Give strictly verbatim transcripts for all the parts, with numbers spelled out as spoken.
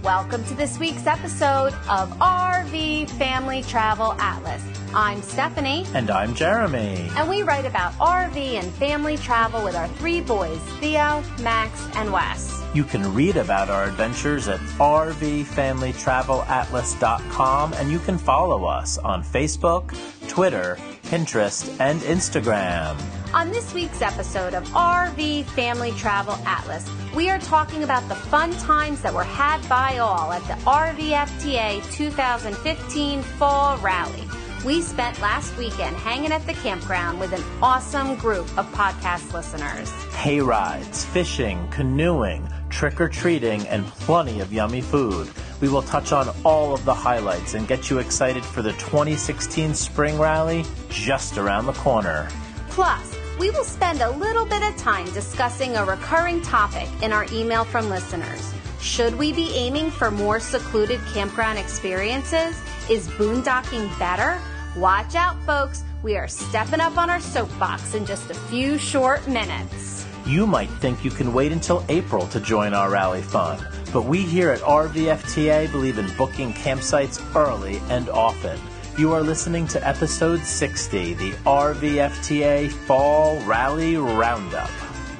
Welcome to this week's episode of R V Family Travel Atlas. I'm Stephanie. And I'm Jeremy. And we write about R V and family travel with our three boys, Theo, Max, and Wes. You can read about our adventures at r v family travel atlas dot com, and you can follow us on Facebook, Twitter, Pinterest, and Instagram. On this week's episode of R V Family Travel Atlas, we are talking about the fun times that were had by all at the R V F T A twenty fifteen Fall Rally. We spent last weekend hanging at the campground with an awesome group of podcast listeners. Hay rides, fishing, canoeing, trick-or-treating, and plenty of yummy food. We will touch on all of the highlights and get you excited for the twenty sixteen Spring Rally just around the corner. Plus, we will spend a little bit of time discussing a recurring topic in our email from listeners. Should we be aiming for more secluded campground experiences? Is boondocking better? Watch out, folks. We are stepping up on our soapbox in just a few short minutes. You might think you can wait until April to join our rally fun, but we here at R V F T A believe in booking campsites early and often. You are listening to episode sixty, the R V F T A Fall Rally Roundup.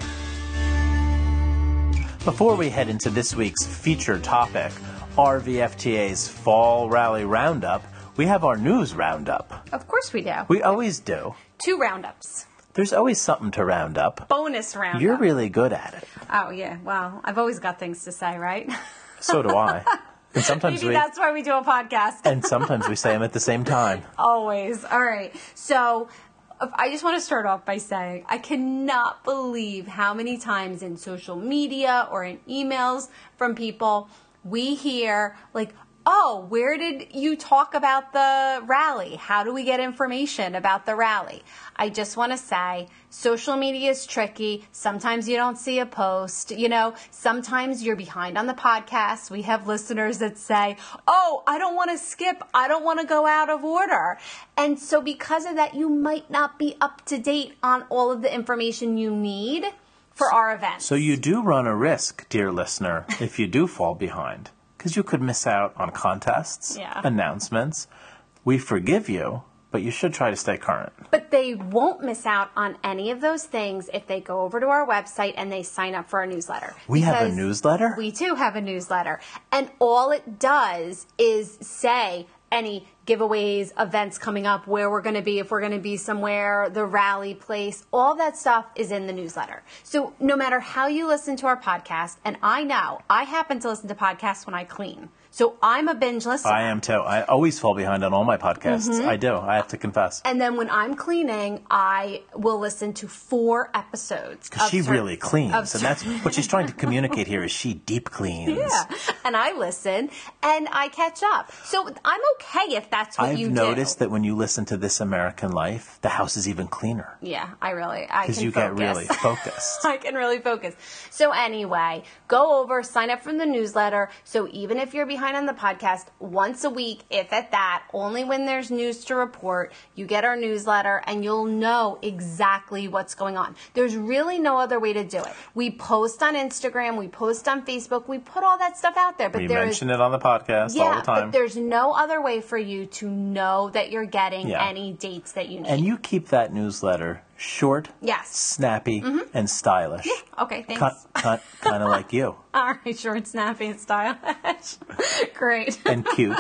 Before we head into this week's featured topic, R V F T A's Fall Rally Roundup, we have our news roundup. Of course we do. We always do. Two roundups. There's always something to round up. Bonus roundup. You're really good at it. Oh, yeah. Well, I've always got things to say, right? So do I. And sometimes Maybe we, that's why we do a podcast. and sometimes we say them at the same time. Always. All right. So I just want to start off by saying I cannot believe how many times in social media or in emails from people we hear like, oh, where did you talk about the rally? How do we get information about the rally? I just want to say social media is tricky. Sometimes you don't see a post. You know, sometimes you're behind on the podcast. We have listeners that say, oh, I don't want to skip. I don't want to go out of order. And so because of that, you might not be up to date on all of the information you need for our events. So you do run a risk, dear listener, if you do fall behind. Because you could miss out on contests, yeah. announcements. We forgive you, but you should try to stay current. But they won't miss out on any of those things if they go over to our website and they sign up for our newsletter. We have a newsletter? We do have a newsletter. And all it does is say any giveaways, events coming up, where we're going to be, if we're going to be somewhere, the rally place, all that stuff is in the newsletter. So no matter how you listen to our podcast, and I know I happen to listen to podcasts when I clean. So I'm a binge listener. I am too. I always fall behind on all my podcasts. Mm-hmm. I do. I have to confess. And then when I'm cleaning, I will listen to four episodes. Because she certain, really cleans. And that's what she's trying to communicate here is she deep cleans. Yeah. And I listen and I catch up. So I'm okay if that's what I've you do. I've noticed that when you listen to This American Life, the house is even cleaner. Yeah, I really, I can Because you focus. get really focused. I can really focus. So anyway, go over, sign up for the newsletter. So even if you're behind on the podcast, once a week, if at that, only when there's news to report, you get our newsletter and you'll know exactly what's going on. There's really no other way to do it. We post on Instagram, we post on Facebook, we put all that stuff out there. But we there mention is, it on the podcast yeah, all the time. But there's no other way for you to know that you're getting yeah. any dates that you need. And you keep that newsletter short, yes. snappy, mm-hmm. and stylish. Yeah. Okay, thanks. Kind, kind of like you. All right, short, snappy, and stylish. Great. And cute.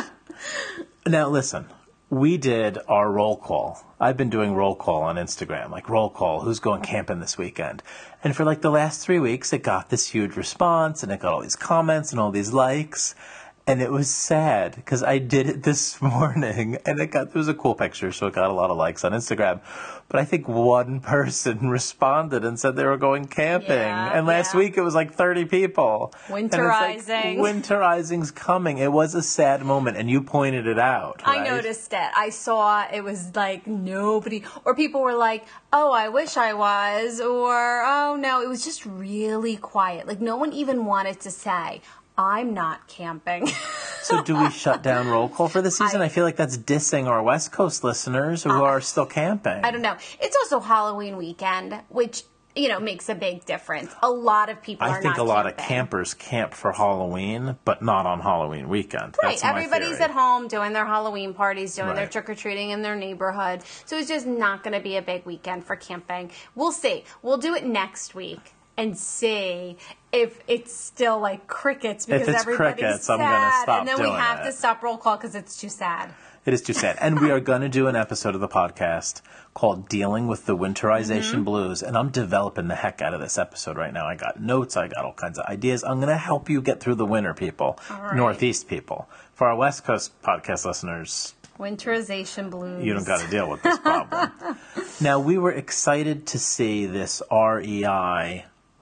Now, listen. We did our roll call. I've been doing roll call on Instagram, like roll call, who's going camping this weekend? And for like the last three weeks, it got this huge response, and it got all these comments and all these likes. And it was sad because I did it this morning and it got, it was a cool picture, so it got a lot of likes on Instagram. But I think one person responded and said they were going camping. Yeah, and last yeah. week it was like thirty people. Winterizing. And it's like, winterizing's coming. It was a sad moment and you pointed it out. Right? I noticed it. I saw it was like nobody, or people were like, oh, I wish I was, or oh no, it was just really quiet. Like no one even wanted to say, I'm not camping. So do we shut down roll call for the season? I, I feel like that's dissing our West Coast listeners who uh, are still camping. I don't know. It's also Halloween weekend, which you know, makes a big difference. A lot of people I are think not a lot camping. of campers camp for Halloween, but not on Halloween weekend. Right. That's my Everybody's theory. at home doing their Halloween parties, doing their Right. trick-or-treating in their neighborhood. So it's just not going to be a big weekend for camping. We'll see. We'll do it next week and see if it's still like crickets because If it's everybody's crickets, sad. I'm gonna stop And then we doing have it. to stop roll call because it's too sad. It is too sad. And we are going to do an episode of the podcast called Dealing with the Winterization Mm-hmm. Blues. And I'm developing the heck out of this episode right now. I got notes. I got all kinds of ideas. I'm going to help you get through the winter, people. All right. Northeast people. For our West Coast podcast listeners, Winterization blues. you don't got to deal with this problem. Now, we were excited to see this R E I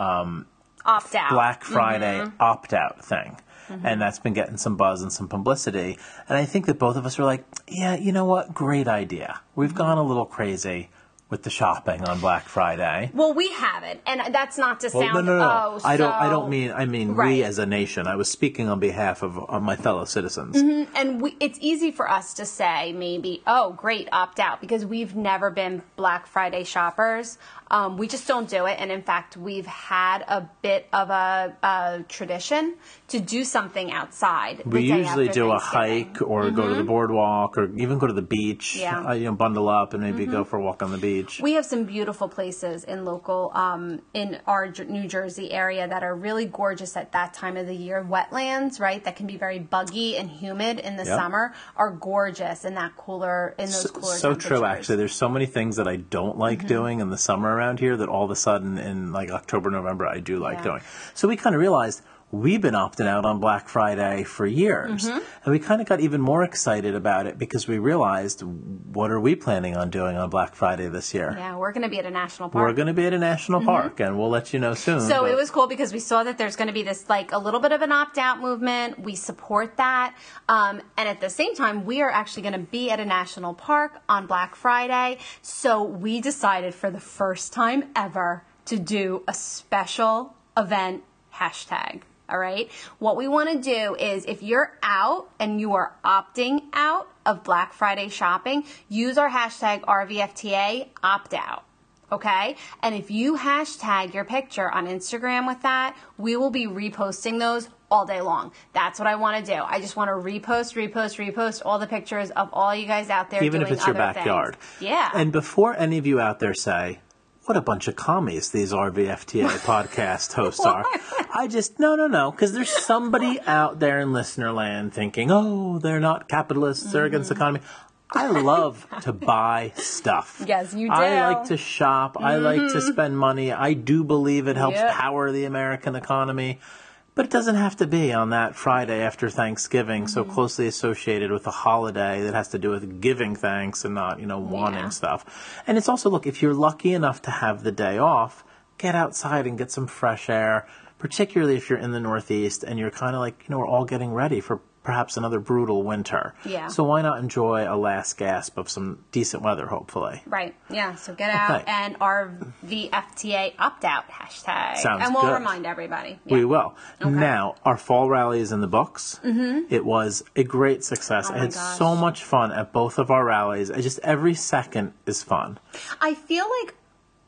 Opt out. Black Friday Mm-hmm. opt-out thing. And that's been getting some buzz and some publicity. And I think that both of us were like, yeah, you know what? Great idea. We've Mm-hmm. gone a little crazy with the shopping on Black Friday. Well, we haven't, and that's not to Well, sound. no, no, no. Oh, I don't. I so- don't mean. I mean Right. we as a nation. I was speaking on behalf of, of my fellow citizens. And we, it's easy for us to say maybe, oh, great, opt out, because we've never been Black Friday shoppers. Um, we just don't do it. And in fact, we've had a bit of a, a tradition to do something outside. the We day usually after do a Thanksgiving. hike or go to the boardwalk or even go to the beach. Yeah. Uh, you know, bundle up and maybe go for a walk on the beach. We have some beautiful places in local, um, in our Jer- New Jersey area that are really gorgeous at that time of the year. Wetlands, right, that can be very buggy and humid in the Yep. summer, are gorgeous in that cooler, in those So, cooler so true, temperatures. actually. There's so many things that I don't like Mm-hmm. doing in the summer around here that all of a sudden in like October, November, I do like Yeah. doing. So we kind of realized we've been opting out on Black Friday for years. Mm-hmm. And we kind of got even more excited about it because we realized, what are we planning on doing on Black Friday this year? Yeah, we're going to be at a national park. We're going to be at a national park, and we'll let you know soon. So but- it was cool because we saw that there's going to be this like a little bit of an opt-out movement. We support that. Um, and at the same time, we are actually going to be at a national park on Black Friday. So we decided for the first time ever to do a special event hashtag. All right. What we want to do is if you're out and you are opting out of Black Friday shopping, use our hashtag R V F T A opt out. Okay? And if you hashtag your picture on Instagram with that, we will be reposting those all day long. That's what I want to do. I just want to repost, repost, repost all the pictures of all you guys out there even doing if it's your other backyard. things. Yeah. And before any of you out there say, what a bunch of commies these R V F T A podcast hosts are. I just, no, no, no, because there's somebody out there in listener land thinking, oh, they're not capitalists, they're against the economy. I love to buy stuff. Yes, you do. I like to shop. I like to spend money. I do believe it helps Yep. power the American economy. But it doesn't have to be on that Friday after Thanksgiving, so closely associated with a holiday that has to do with giving thanks and not, you know, wanting Yeah. stuff. And it's also, look, if you're lucky enough to have the day off, get outside and get some fresh air, particularly if you're in the Northeast and you're kind of like, you know, we're all getting ready for perhaps another brutal winter. Yeah. So why not enjoy a last gasp of some decent weather, hopefully? Right. Yeah. So get out Okay. and R V F T A opt out hashtag. Sounds and we'll good. remind everybody. Yeah. We will. Now, our fall rally is in the books. Mm-hmm. It was a great success. Oh I my had gosh. so much fun at both of our rallies. I just every second is fun. I feel like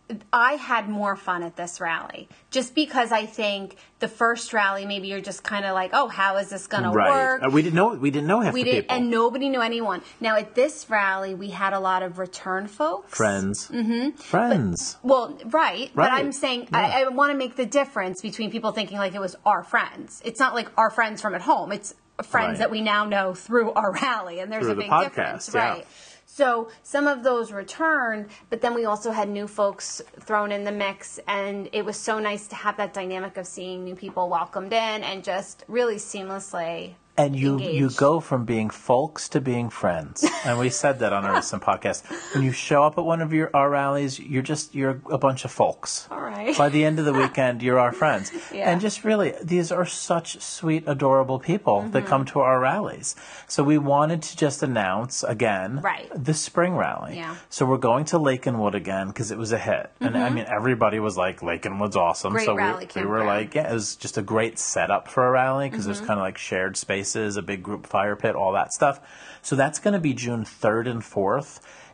I had more fun at this rally just because I think the first rally, maybe you're just kind of like, oh, how is this going to Right. work? Uh, we didn't know. We didn't know half We the did, people. and nobody knew anyone. Now at this rally, we had a lot of return folks. Friends. Mm-hmm. Friends. Well, right, but Right. I'm saying Yeah. I, I want to make the difference between people thinking like it was our friends. It's not like our friends from at home. It's friends Right. that we now know through our rally, and there's Through a the big podcast, difference, yeah. right? So some of those returned, but then we also had new folks thrown in the mix, and it was so nice to have that dynamic of seeing new people welcomed in and just really seamlessly. And you, engaged. you go from being folks to being friends. And we said that on a recent podcast. When you show up at one of your our rallies, you're just you're a bunch of folks. All right. By the end of the weekend, you're our friends. Yeah. And just really, these are such sweet, adorable people that Mm-hmm. come to our rallies. So we wanted to just announce again Right. the spring rally. Yeah. So we're going to Lake and Wood again because it was a hit. And I mean, everybody was like, Lake and Wood's awesome. Mm-hmm. Great so we, rally we were campground. like, yeah, it was just a great setup for a rally because Mm-hmm. there's kind of like shared spaces, a big group fire pit, all that stuff. So that's going to be June third and fourth.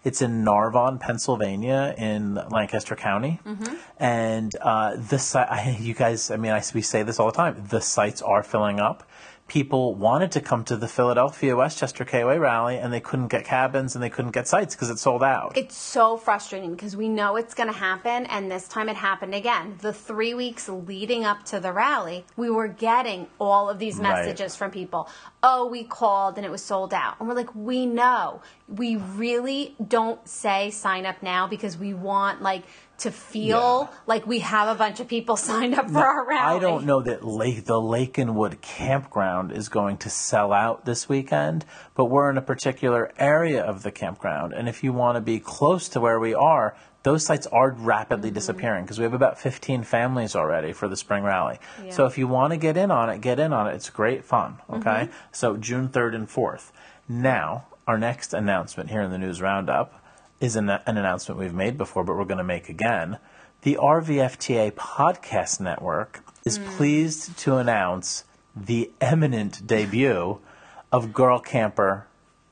It's in Narvon, Pennsylvania, in Lancaster County. Mm-hmm. And uh, the site, you guys, I mean, I, we say this all the time. The sites are filling up. People wanted to come to the Philadelphia Westchester K O A rally, and they couldn't get cabins and they couldn't get sites because it's sold out. It's so frustrating because we know it's going to happen, and this time it happened again. The three weeks leading up to the rally, we were getting all of these messages right. from people. Oh, we called and it was sold out. And we're like, we know. We really don't say sign up now because we want, like, to feel yeah. like we have a bunch of people signed up for now, our rally. I don't know that Lake, the Lakenwood campground is going to sell out this weekend, but we're in a particular area of the campground. And if you want to be close to where we are, those sites are rapidly mm-hmm. disappearing because we have about fifteen families already for the spring rally. Yeah. So if you want to get in on it, get in on it. It's great fun, okay? Mm-hmm. So June third and fourth. Now, our next announcement here in the News Roundup is an, an announcement we've made before, but we're going to make again. The R V F T A Podcast Network is mm. pleased to announce the imminent debut of Girl Camper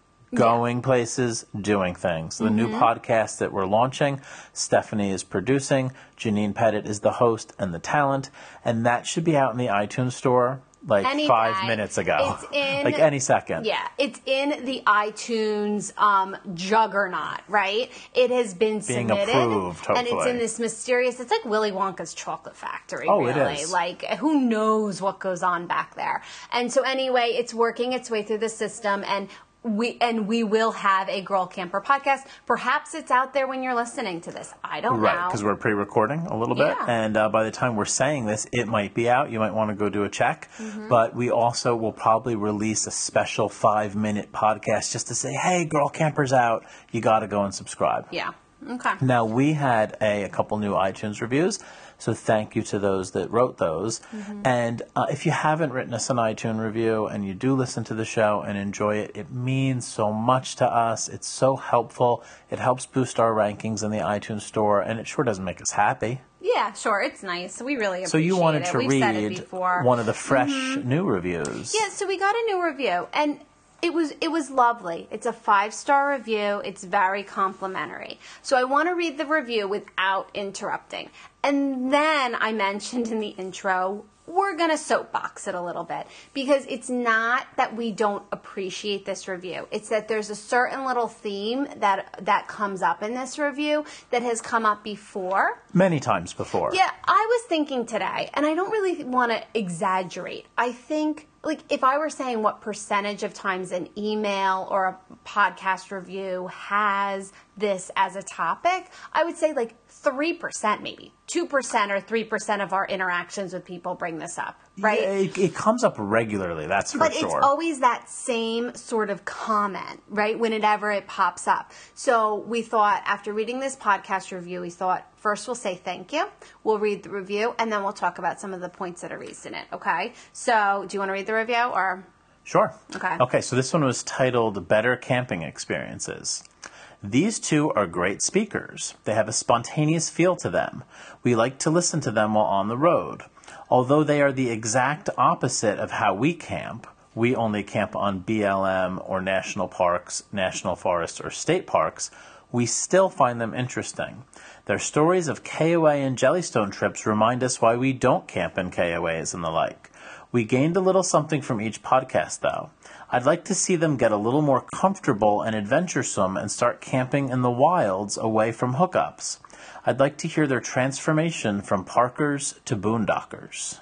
Going yeah. Places, Doing Things. The mm-hmm. new podcast that we're launching, Stephanie is producing, Janine Pettit is the host and the talent, and that should be out in the iTunes store like any five day. minutes ago. It's in, like any second. Yeah, it's in the iTunes um, juggernaut, right? It has been Being submitted. approved, hopefully. And it's in this mysterious, it's like Willy Wonka's chocolate factory, oh, really. It is. Like, who knows what goes on back there. And so anyway, it's working its way through the system, and We and we will have a Girl Camper podcast. Perhaps it's out there when you're listening to this. I don't right, know. Right, because we're pre-recording a little bit. Yeah. And uh, by the time we're saying this, it might be out. You might want to go do a check. Mm-hmm. But we also will probably release a special five-minute podcast just to say, hey, Girl Camper's out. You got to go and subscribe. Yeah. Okay. Now, we had a, a couple new iTunes reviews. So thank you to those that wrote those. Mm-hmm. And uh, if you haven't written us an iTunes review and you do listen to the show and enjoy it, it means so much to us. It's so helpful. It helps boost our rankings in the iTunes store, and it sure doesn't make us happy. Yeah, sure. It's nice. We really appreciate it. So you wanted it. to We've read one of the fresh mm-hmm. new reviews. Yeah, so we got a new review, and It was it was lovely. It's a five-star review. It's very complimentary. So I want to read the review without interrupting. And then I mentioned in the intro, we're going to soapbox it a little bit because it's not that we don't appreciate this review. It's that there's a certain little theme that that comes up in this review that has come up before. Many times before. Yeah, I was thinking today, and I don't really want to exaggerate. I think, like, if I were saying what percentage of times an email or a podcast review has this as a topic, I would say like three percent maybe. two percent or three percent of our interactions with people bring this up, right? Yeah, it, it comes up regularly, that's for but sure. But it's always that same sort of comment, right, whenever it pops up. So we thought, after reading this podcast review, we thought, first we'll say thank you, we'll read the review, and then we'll talk about some of the points that are raised in it, okay? So do you want to read the review, or? Sure. Okay. Okay, so this one was titled Better Camping Experiences. These two are great speakers. They have a spontaneous feel to them. We like to listen to them while on the road. Although they are the exact opposite of how we camp, we only camp on B L M or national parks, national forests, or state parks, we still find them interesting. Their stories of K O A and Jellystone trips remind us why we don't camp in K O As and the like. We gained a little something from each podcast, though. I'd like to see them get a little more comfortable and adventuresome and start camping in the wilds away from hookups. I'd like to hear their transformation from parkers to boondockers.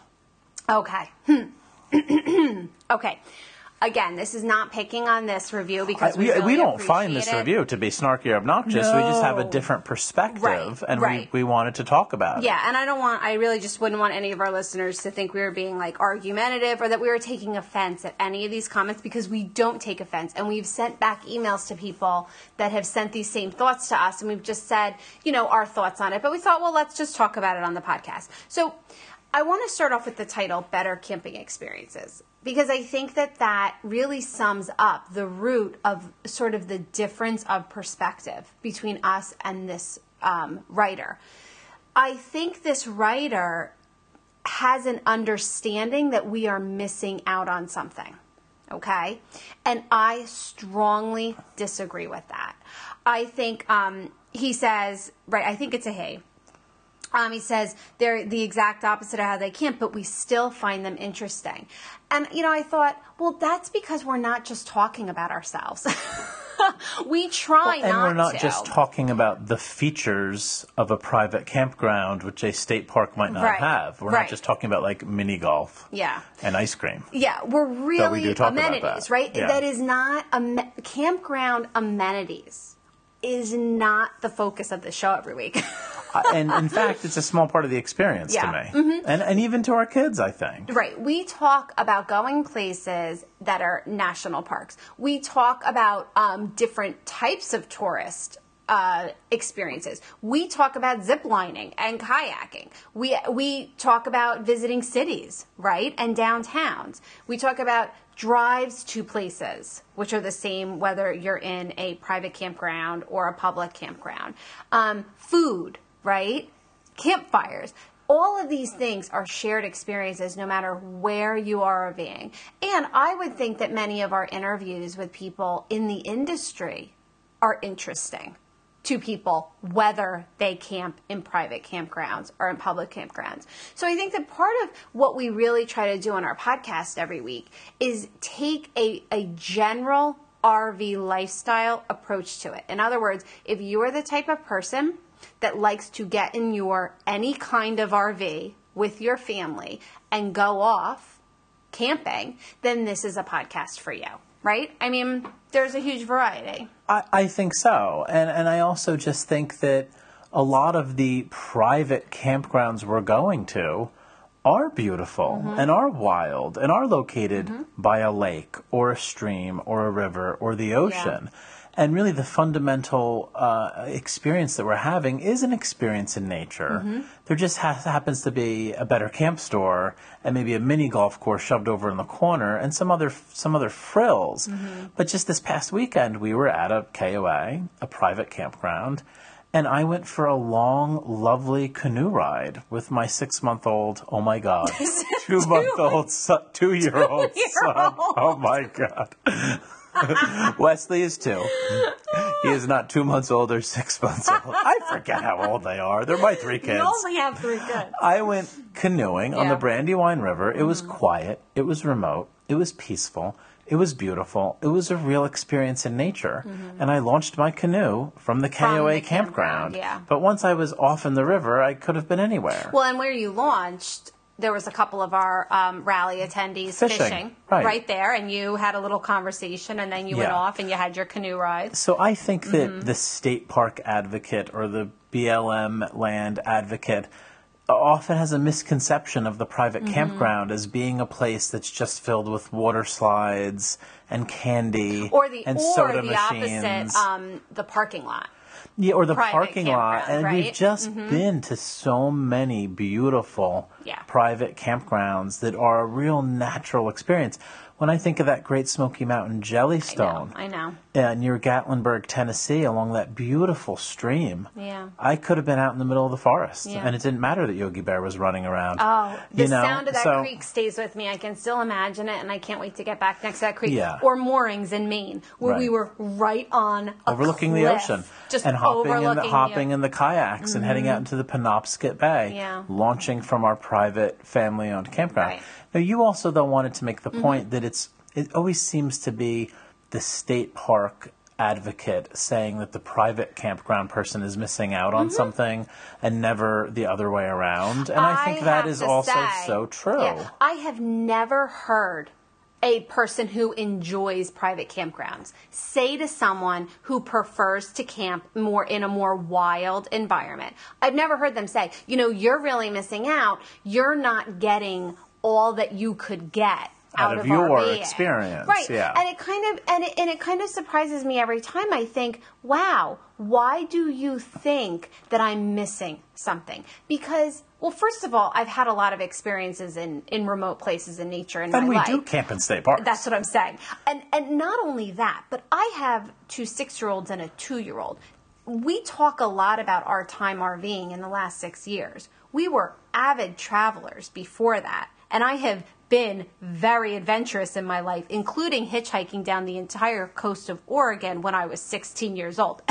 Okay. Okay. Again, this is not picking on this review because we, I, we, really we don't find this it. review to be snarky or obnoxious. No. We just have a different perspective, right, and right. We, we wanted to talk about it. Yeah, and I don't want, I really just wouldn't want any of our listeners to think we were being like argumentative or that we were taking offense at any of these comments, because we don't take offense. And we've sent back emails to people that have sent these same thoughts to us, and we've just said, you know, our thoughts on it. But we thought, well, let's just talk about it on the podcast. So I want to start off with the title, Better Camping Experiences, because I think that that really sums up the root of sort of the difference of perspective between us and this um, writer. I think this writer has an understanding that we are missing out on something, okay? And I strongly disagree with that. I think um, he says, right, I think it's a he. Um, he says they're the exact opposite of how they camp, but we still find them interesting. And, you know, I thought, well, that's because we're not just talking about ourselves. We try well, not to. And we're not to. just talking about the features of a private campground, which a state park might not right. have. We're right. not just talking about, like, mini golf yeah. and ice cream. Yeah, we're really we amenities, that. right? Yeah. That is not, am- campground amenities is not the focus of the show every week. uh, and in fact, it's a small part of the experience yeah. to me. Mm-hmm. And, and even to our kids, I think. Right. We talk about going places that are national parks. We talk about um, different types of tourist uh, experiences. We talk about zip lining and kayaking. We, we talk about visiting cities, right? And downtowns. We talk about drives to places, which are the same whether you're in a private campground or a public campground. Um, food, right? Campfires. All of these things are shared experiences no matter where you are RVing. And I would think that many of our interviews with people in the industry are interesting to people, whether they camp in private campgrounds or in public campgrounds. So I think that part of what we really try to do on our podcast every week is take a, a general R V lifestyle approach to it. In other words, if you're the type of person that likes to get in your any kind of R V with your family and go off camping, then this is a podcast for you. Right? I mean, there's a huge variety. I, I think so. And and I also just think that a lot of the private campgrounds we're going to are beautiful mm-hmm. and are wild and are located mm-hmm. by a lake or a stream or a river or the ocean. Yeah. And really the fundamental uh, experience that we're having is an experience in nature. Mm-hmm. There just ha- happens to be a better camp store and maybe a mini golf course shoved over in the corner and some other some other frills. Mm-hmm. But just this past weekend, we were at a K O A, a private campground, and I went for a long, lovely canoe ride with my six-month-old, oh my God, two-month-old, son, two-year-old son. Oh my God. Wesley is two. He is not two months old or six months old. I forget how old they are. They're my three kids. You only have three kids. I went canoeing yeah. on the Brandywine River. It mm-hmm. was quiet. It was remote. It was peaceful. It was beautiful. It was a real experience in nature. Mm-hmm. And I launched my canoe from the K O A from the campground. campground. Yeah. But once I was off in the river, I could have been anywhere. Well, and where you launched, there was a couple of our um, rally attendees fishing, fishing right. right there, and you had a little conversation, and then you yeah. went off and you had your canoe ride. So I think that mm-hmm. the state park advocate or the B L M land advocate often has a misconception of the private mm-hmm. campground as being a place that's just filled with water slides and candy or the, and or soda the machines. opposite, um, the parking lot. Yeah, or the private parking lot. And right? we've just mm-hmm. been to so many beautiful yeah. private campgrounds that are a real natural experience. When I think of that Great Smoky Mountain Jellystone, I know, I know. Uh, near Gatlinburg, Tennessee, along that beautiful stream, yeah. I could have been out in the middle of the forest, yeah. and it didn't matter that Yogi Bear was running around. Oh, the you know? sound of that so, creek stays with me. I can still imagine it, and I can't wait to get back next to that creek. Yeah. Or moorings in Maine, where right. we were right on a overlooking cliff, the ocean, just and hopping in the, hopping the, in the kayaks mm-hmm. and heading out into the Penobscot Bay, yeah. launching from our private family-owned campground. Right. Now, you also though wanted to make the mm-hmm. point that it's it always seems to be the state park advocate saying that the private campground person is missing out on mm-hmm. something and never the other way around. And I, I think that is also say, so true. Yeah, I have never heard a person who enjoys private campgrounds say to someone who prefers to camp more in a more wild environment. I've never heard them say, you know, you're really missing out. You're not getting all that you could get out, out of, of your RVing. Experience, right? Yeah. And it kind of and it, and it kind of surprises me every time. I think, wow, why do you think that I'm missing something? Because, well, first of all, I've had a lot of experiences in, in remote places in nature in and my we life. do camp in state parks. That's what I'm saying. And and not only that, but I have two six-year-olds and a two-year-old. We talk a lot about our time RVing in the last six years. We were avid travelers before that. And I have been very adventurous in my life, including hitchhiking down the entire coast of Oregon when I was sixteen years old.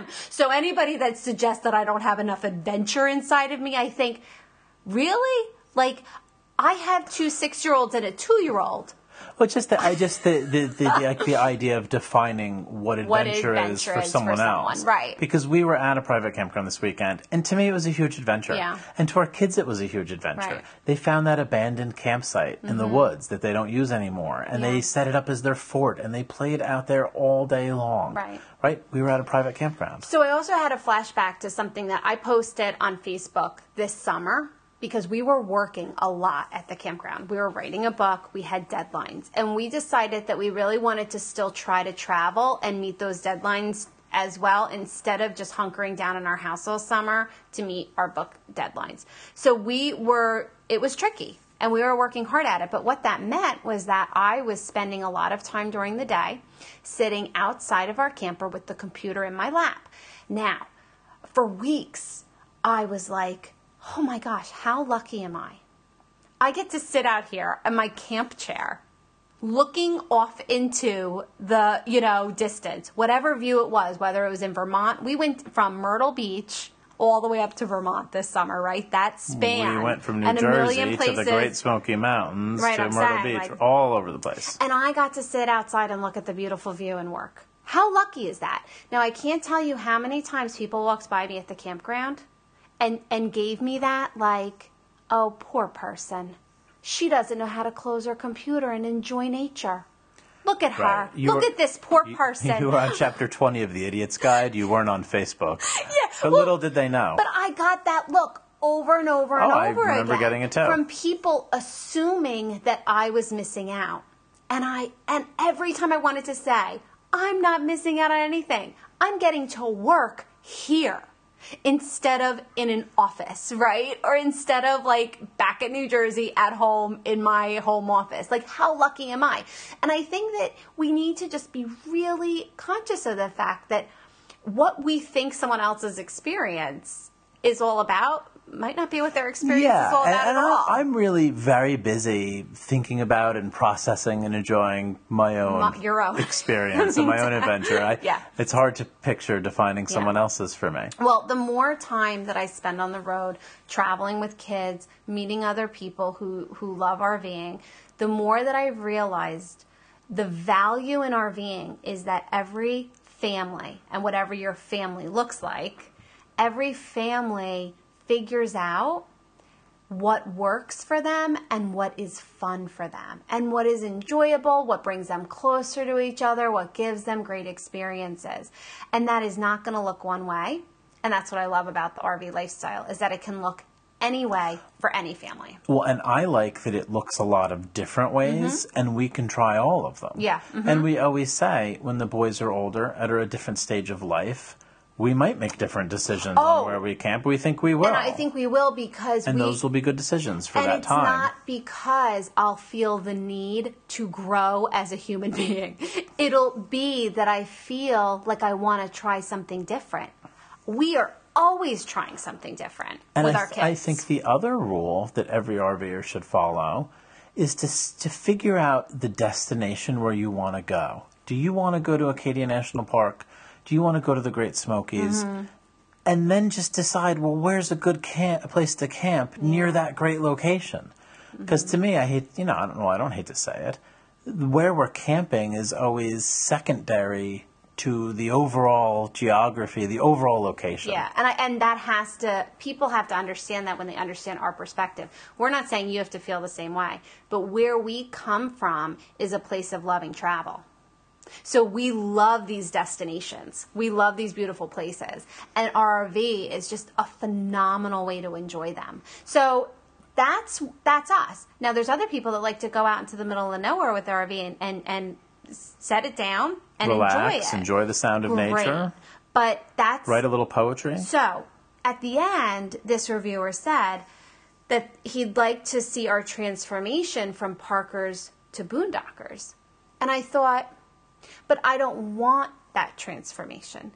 So anybody that suggests that I don't have enough adventure inside of me, I think, really? Like, I have two six-year-olds and a two-year-old. Well, just the, I just the the, the, the, like the idea of defining what adventure, What adventure is for is someone for someone, else, right. Because we were at a private campground this weekend, and to me it was a huge adventure. Yeah. And to our kids it was a huge adventure. Right. They found that abandoned campsite in the woods that they don't use anymore, and Yeah. they set it up as their fort, and they played out there all day long. Right. Right? We were at a private campground. So I also had a flashback to something that I posted on Facebook this summer, because we were working a lot at the campground. We were writing a book, we had deadlines, and we decided that we really wanted to still try to travel and meet those deadlines as well, instead of just hunkering down in our house all summer to meet our book deadlines. So we were, it was tricky, and we were working hard at it, but what that meant was that I was spending a lot of time during the day sitting outside of our camper with the computer in my lap. Now, for weeks, I was like, oh my gosh, how lucky am I? I get to sit out here in my camp chair looking off into the, you know, distance, whatever view it was, whether it was in Vermont. We went from Myrtle Beach all the way up to Vermont this summer, right? That span. We went from New and a Jersey million to places. the Great Smoky Mountains Right, to I'm Myrtle saying, Beach, like- all over the place. And I got to sit outside and look at the beautiful view and work. How lucky is that? Now, I can't tell you how many times people walked by me at the campground and, and gave me that, like, oh, poor person. She doesn't know how to close her computer and enjoy nature. Look at her. Right. You Look were- at this poor You- person. You were on chapter twenty of the Idiot's Guide. You weren't on Facebook. Yeah, But well, little did they know. But I got that look over and over and Oh, I over remember again getting it too. from people assuming that I was missing out. And I and every time I wanted to say, I'm not missing out on anything. I'm getting to work here instead of in an office, right? Or instead of like back in New Jersey at home in my home office. Like, how lucky am I? And I think that we need to just be really conscious of the fact that what we think someone else's experience is all about might not be what their experience yeah, is all and, about and at all. I, I'm really very busy thinking about and processing and enjoying my own, My- your own. experience and my own adventure. I, Yeah. It's hard to picture defining someone Yeah. else's for me. Well, the more time that I spend on the road, traveling with kids, meeting other people who, who love RVing, the more that I've realized the value in RVing is that every family, and whatever your family looks like, every family figures out what works for them and what is fun for them and what is enjoyable, what brings them closer to each other, what gives them great experiences. And that is not going to look one way. And that's what I love about the R V lifestyle, is that it can look any way for any family. Well, and I like that it looks a lot of different ways, and we can try all of them. Mm-hmm. Yeah. Mhm. And we always say, when the boys are older and are at a different stage of life, we might make different decisions Oh. on where we camp. We think we will. And I think we will, because And we... those will be good decisions for and that it's time. not because I'll feel the need to grow as a human being. It'll be that I feel like I want to try something different. We are always trying something different And with I, our th- kids. I think the other rule that every RVer should follow is to s- to figure out the destination where you want to go. Do you want to go to Acadia National Park? Do you want to go to the Great Smokies? Mm-hmm. And then just decide, well, where's a good camp, a place to camp near that great location? Because Mm-hmm. to me, I hate, you know, I don't know, I don't hate to say it. Where we're camping is always secondary to the overall geography, the overall location. Yeah, and I, and that has to, people have to understand that when they understand our perspective. We're not saying you have to feel the same way, but where we come from is a place of loving travel. So we love these destinations. We love these beautiful places. And R R V is just a phenomenal way to enjoy them. So that's that's us. Now, there's other people that like to go out into the middle of nowhere with their R V and, and, and set it down and Relax, enjoy it. enjoy the sound of Great. nature. But that's... Write a little poetry. So, at the end, this reviewer said that he'd like to see our transformation from parkers to boondockers. And I thought, but I don't want that transformation,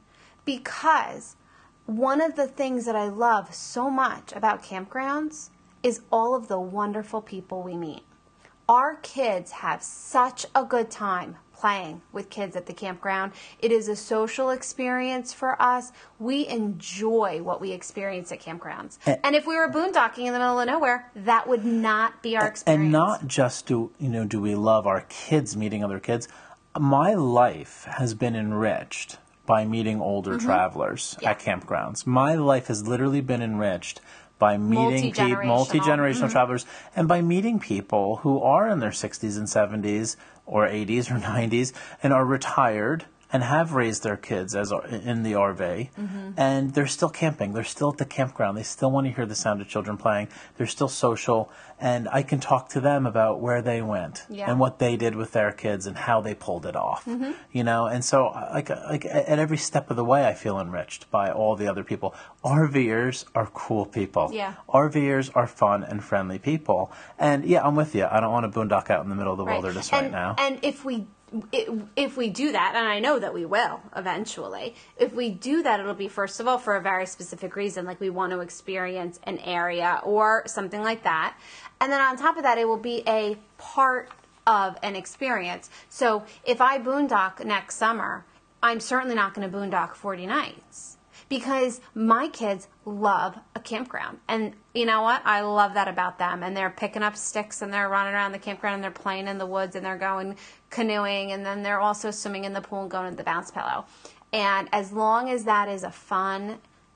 because one of the things that I love so much about campgrounds is all of the wonderful people we meet. Our kids have such a good time playing with kids at the campground. It is a social experience for us. We enjoy what we experience at campgrounds. And, and if we were boondocking in the middle of nowhere, that would not be our experience. And not just do, you know, do we love our kids meeting other kids. My life has been enriched by meeting older mm-hmm. travelers yeah. at campgrounds. My life has literally been enriched by meeting people, multi-generational mm-hmm. travelers, and by meeting people who are in their sixties and seventies or eighties or nineties and are retired and have raised their kids as in the R V, mm-hmm. and they're still camping. They're still at the campground. They still want to hear the sound of children playing. They're still social, and I can talk to them about where they went yeah. and what they did with their kids and how they pulled it off. Mm-hmm. You know, and so like, like at every step of the way, I feel enriched by all the other people. RVers are cool people. Yeah. RVers are fun and friendly people. And yeah, I'm with you. I don't want to boondock out in the middle of the right. wilderness and, right now. And if we if we do that, and I know that we will eventually, if we do that, it'll be, first of all, for a very specific reason, like we want to experience an area or something like that. And then on top of that, it will be a part of an experience. So if I boondock next summer, I'm certainly not going to boondock forty nights. Because my kids love a campground. And you know what? I love that about them. And they're picking up sticks and they're running around the campground and they're playing in the woods and they're going canoeing. And then they're also swimming in the pool and going to the bounce pillow. And as long as that is a fun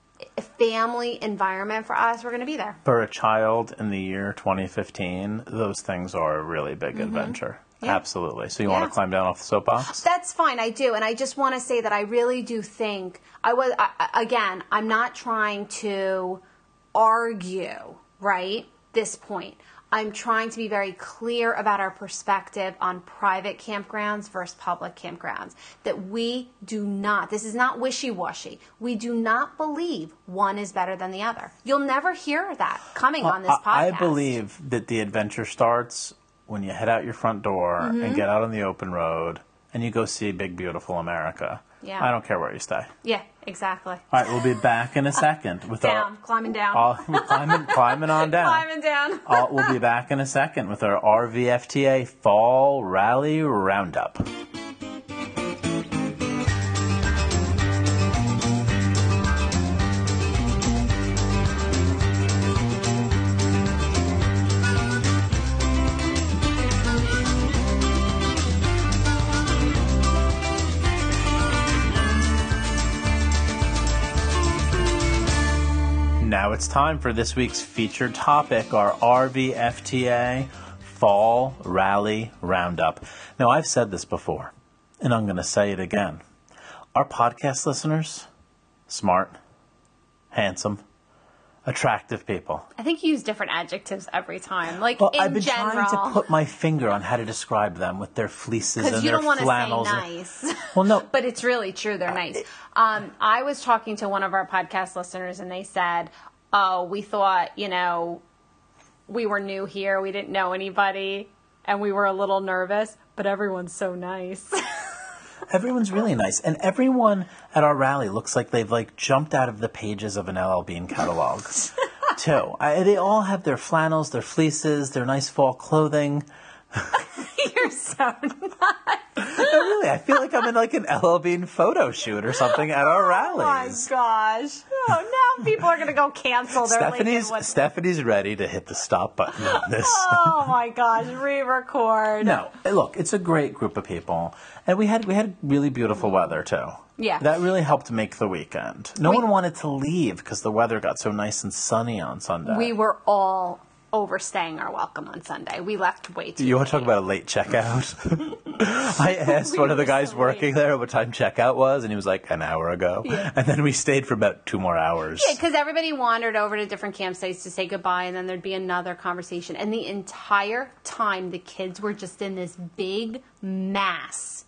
family environment for us, we're going to be there. For a child in the year twenty fifteen, those things are a really big mm-hmm. adventure. Yeah. Absolutely. So you yeah. want to climb down off the soapbox? That's fine. I do. And I just want to say that I really do think, I was, I, again, I'm not trying to argue, right, this point. I'm trying to be very clear about our perspective on private campgrounds versus public campgrounds. That we do not, this is not wishy-washy. We do not believe one is better than the other. You'll never hear that coming well, on this podcast. I believe that the adventure starts when you head out your front door mm-hmm. and get out on the open road and you go see big, beautiful America. Yeah. I don't care where you stay. Yeah, exactly. All right, we'll be back in a second. with down, our, climbing down. All, climbing, climbing on down. Climbing down. uh, we'll be back in a second with our R V F T A Fall Rally Roundup. Now it's time for this week's featured topic, our R V F T A Fall Rally Roundup. Now, I've said this before, and I'm going to say it again. Our podcast listeners, smart, handsome, attractive people. I think you use different adjectives every time. Like, well, in I've been general. trying to put my finger on how to describe them with their fleeces and you their don't want flannels. To say nice. And, well, no. But it's really true. They're nice. Um, I was talking to one of our podcast listeners, and they said, oh, we thought, you know, we were new here. We didn't know anybody, and we were a little nervous, but everyone's so nice. Everyone's really nice. And everyone at our rally looks like they've, like, jumped out of the pages of an L L Bean catalog, too. I, they all have their flannels, their fleeces, their nice fall clothing. You're so nice. No, really, I feel like I'm in, like, an L L Bean photo shoot or something at our rallies. Oh, my gosh. Oh, now people are going to go cancel their Stephanie's, Stephanie's ready to hit the stop button on this. Oh, my gosh. Re-record. No, look, it's a great group of people. And we had we had really beautiful weather, too. Yeah. That really helped make the weekend. No we, one wanted to leave because the weather got so nice and sunny on Sunday. We were all overstaying our welcome on Sunday. We left way too You want to late. talk about a late checkout? I asked we one of the guys so working late. there what time checkout was, and he was like, an hour ago. Yeah. And then we stayed for about two more hours. Yeah, because everybody wandered over to different campsites to say goodbye, and then there'd be another conversation. And the entire time, the kids were just in this big mass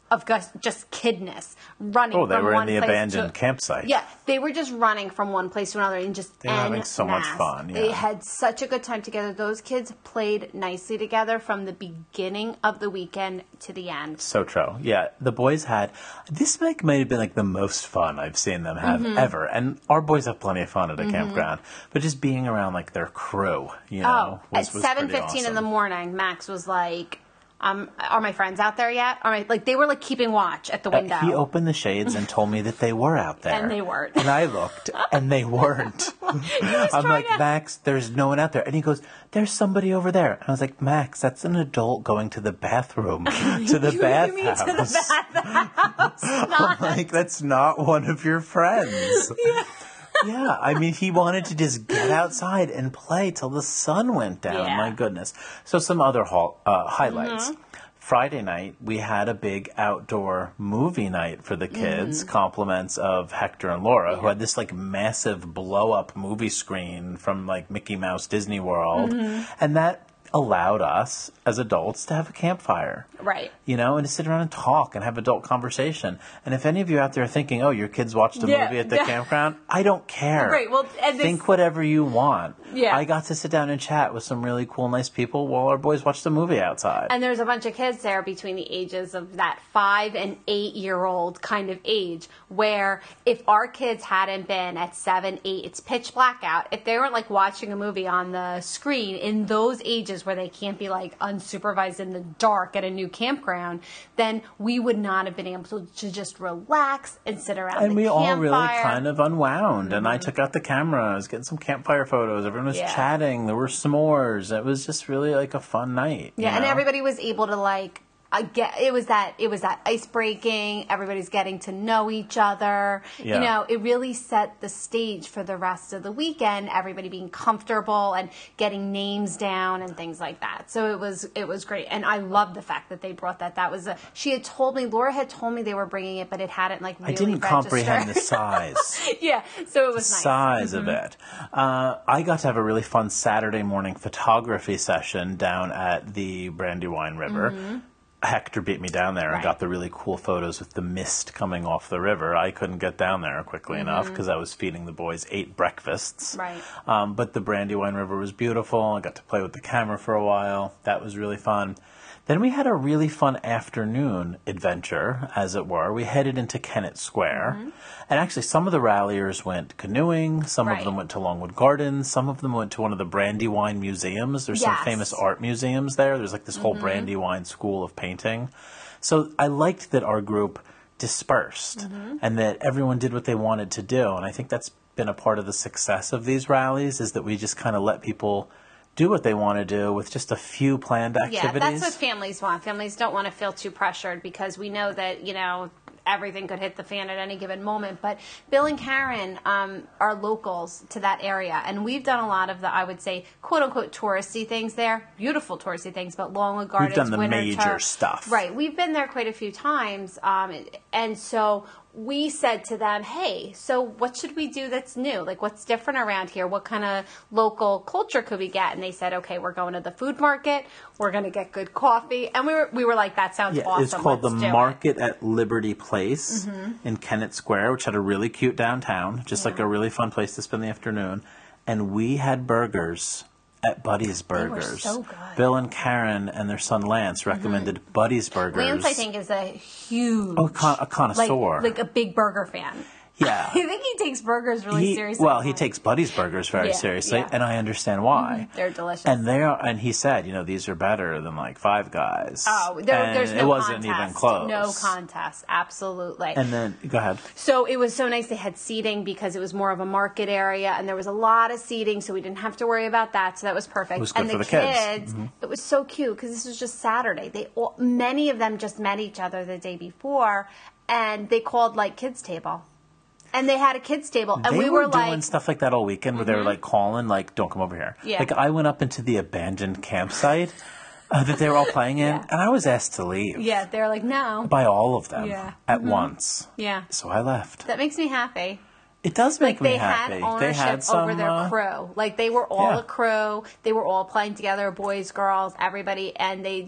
of just, just kidness, running Oh, they from were one in the place abandoned to, campsite. Yeah, they were just running from one place to another and just They were having so much masse. fun, They yeah. had such a good time together. Those kids played nicely together from the beginning of the weekend to the end. So true. Yeah, the boys had, this like, might have been like the most fun I've seen them have Mm-hmm. ever. And our boys have plenty of fun at a campground. But just being around like their crew, you know, Oh, was, at was seven pretty fifteen awesome. in the morning, Max was like, um, "Are my friends out there yet?" Are my, like they were like keeping watch at the Uh, window. he opened the shades and told me that they were out there. And they weren't. And I looked, and they weren't. I'm trying like, to- Max, there's no one out there. And he goes, there's somebody over there. And I was like, Max, that's an adult going to the bathroom, to the You bathhouse. mean to the bathhouse? I'm like, that's not one of your friends. Yeah. Yeah, I mean, he wanted to just get outside and play till the sun went down. Yeah. My goodness. So some other hall, uh, highlights. Mm-hmm. Friday night, we had a big outdoor movie night for the kids, compliments of Hector and Laura, who Mm-hmm. Yeah. had this like massive blow-up movie screen from like Mickey Mouse Disney World. Mm-hmm. And that allowed us as adults to have a campfire. Right. You know, and to sit around and talk and have adult conversation. And if any of you out there are thinking, oh, your kids watched a Yeah, movie at the yeah. campground, I don't care. Right, well, and this- think whatever you want. Yeah. I got to sit down and chat with some really cool, nice people while our boys watched a movie outside. And there's a bunch of kids there between the ages of that five and eight year old kind of age, where if our kids hadn't been at seven, eight, it's pitch black out. If they weren't like watching a movie on the screen in those ages where they can't be like unsupervised in the dark at a new campground, then we would not have been able to, to just relax and sit around and the we campfire. all really kind of unwound. And I took out the camera. I was getting some campfire photos. Everyone was Yeah. chatting. There were s'mores. It was just really like a fun night. you Yeah, and know? everybody was able to like I get it was that it was that ice breaking, everybody's getting to know each other. Yeah. You know, it really set the stage for the rest of the weekend, everybody being comfortable and getting names down and things like that. So it was it was great. And I love the fact that they brought that. That was a she had told me Laura had told me they were bringing it, but it hadn't like really I didn't registered. comprehend the size. Yeah, so it was nice. size of it. Uh, I got to have a really fun Saturday morning photography session down at the Brandywine River. Hector beat me down there and Right. got the really cool photos with the mist coming off the river. I couldn't get down there quickly enough because I was feeding the boys eight breakfasts. Right. Um, but the Brandywine River was beautiful. I got to play with the camera for a while. That was really fun. Then we had a really fun afternoon adventure, as it were. We headed into Kennett Square. And actually, some of the ralliers went canoeing. Some Right. of them went to Longwood Gardens. Some of them went to one of the Brandywine museums. There's some Yes. famous art museums there. There's like this whole Brandywine school of painting. So I liked that our group dispersed and that everyone did what they wanted to do. And I think that's been a part of the success of these rallies, is that we just kind of let people do what they want to do with just a few planned Yeah, activities. that's what families want. Families don't want to feel too pressured because we know that, you know, everything could hit the fan at any given moment. But Bill and Karen um, are locals to that area. And we've done a lot of the, I would say, quote unquote, touristy things there. Beautiful touristy things, but Longwood Gardens, done the Winter major Turf- stuff. Right. We've been there quite a few times. Um, and so we said to them, hey, so what should we do that's new? Like, what's different around here? What kind of local culture could we get? And they said, okay, we're going to the food market. We're going to get good coffee. And we were we were like, that sounds Yeah, awesome. it's called Let's the do it." Market at Liberty Place in Kennett Square, which had a really cute downtown, just like Yeah. a really fun place to spend the afternoon. And we had burgers at Buddy's were Burgers. so good. Bill and Karen and their son Lance recommended Buddy's Burgers. Lance, I think, is a huge, Oh, con- a connoisseur. like, like a big burger fan. Yeah. I think he takes burgers really He- seriously. well, he takes Buddy's Burgers very Yeah, seriously, yeah. and I understand why. They're delicious. And they are, and he said, you know, these are better than like Five Guys. Oh, there, And there's no it wasn't contest. even close. No contest, absolutely. And then go ahead. So it was so nice they had seating because it was more of a market area and there was a lot of seating, so we didn't have to worry about that. So that was perfect. It was good and for the, the kids. Mm-hmm. it was so cute because this was just Saturday. They all, many of them just met each other the day before, and they called like kids table. And they had a kids table, and they we were, were, doing like, stuff like that all weekend, where they were like calling, like, "Don't come over here." Yeah. Like I went up into the abandoned campsite uh, that they were all playing in, Yeah. and I was asked to leave yeah, they were like, no, by all of them Yeah. at once. yeah. So I left. That makes me happy. It does make Like me they happy. had ownership they had some, over their uh, crew. Like they were all yeah. a crew. They were all playing together, boys, girls, everybody, and they just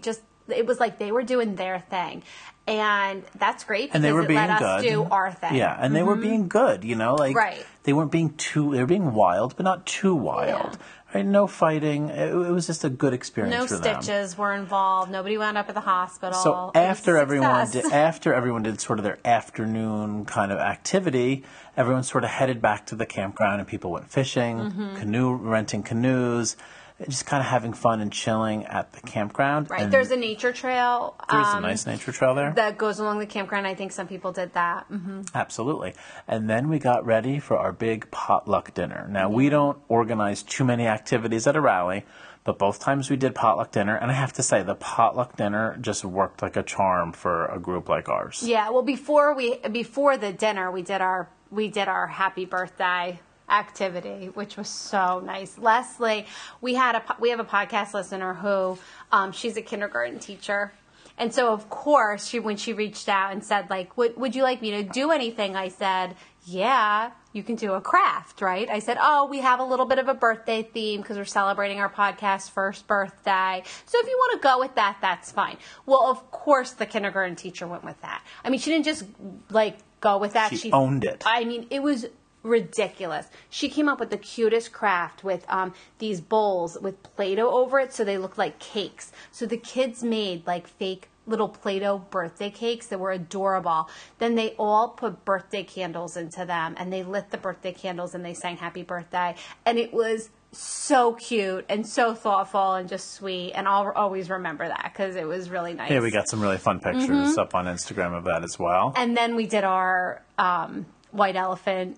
it was like they were doing their thing. And that's great because And they were it being let us good. do our thing. Yeah, and they were being good, you know, like Right. they weren't being too, they were being wild, but not too wild. Yeah. Right? No fighting. It, it was just a good experience No for them. stitches were involved. Nobody wound up at the hospital. So It was after a everyone success. did, after everyone did sort of their afternoon kind of activity, everyone sort of headed back to the campground and people went fishing, Mm-hmm. canoe renting canoes, just kind of having fun and chilling at the campground. Right. And There's a nature trail. there's um, a nice nature trail there. that goes along the campground. I think some people did that. hmm Absolutely. And then we got ready for our big potluck dinner. Now, we don't organize too many activities at a rally, but both times we did potluck dinner. And I have to say, the potluck dinner just worked like a charm for a group like ours. Yeah. Well, before we before the dinner, we did our we did our happy birthday activity, which was so nice. Leslie, we had a po- we have a podcast listener who um, she's a kindergarten teacher. And so, of course, she when she reached out and said, like, would, would you like me to do anything? I said, yeah, you can do a craft, right? I said, oh, we have a little bit of a birthday theme because we're celebrating our podcast's first birthday. So if you want to go with that, that's fine. Well, of course, the kindergarten teacher went with that. I mean, she didn't just, like, go with that. She owned it. I mean, it was ridiculous. She came up with the cutest craft with um, these bowls with Play-Doh over it so they looked like cakes. So the kids made like fake little Play-Doh birthday cakes that were adorable. Then they all put birthday candles into them and they lit the birthday candles and they sang happy birthday. And it was so cute and so thoughtful and just sweet. And I'll always remember that because it was really nice. Yeah, we got some really fun pictures Mm-hmm. up on Instagram of that as well. And then we did our um, white elephant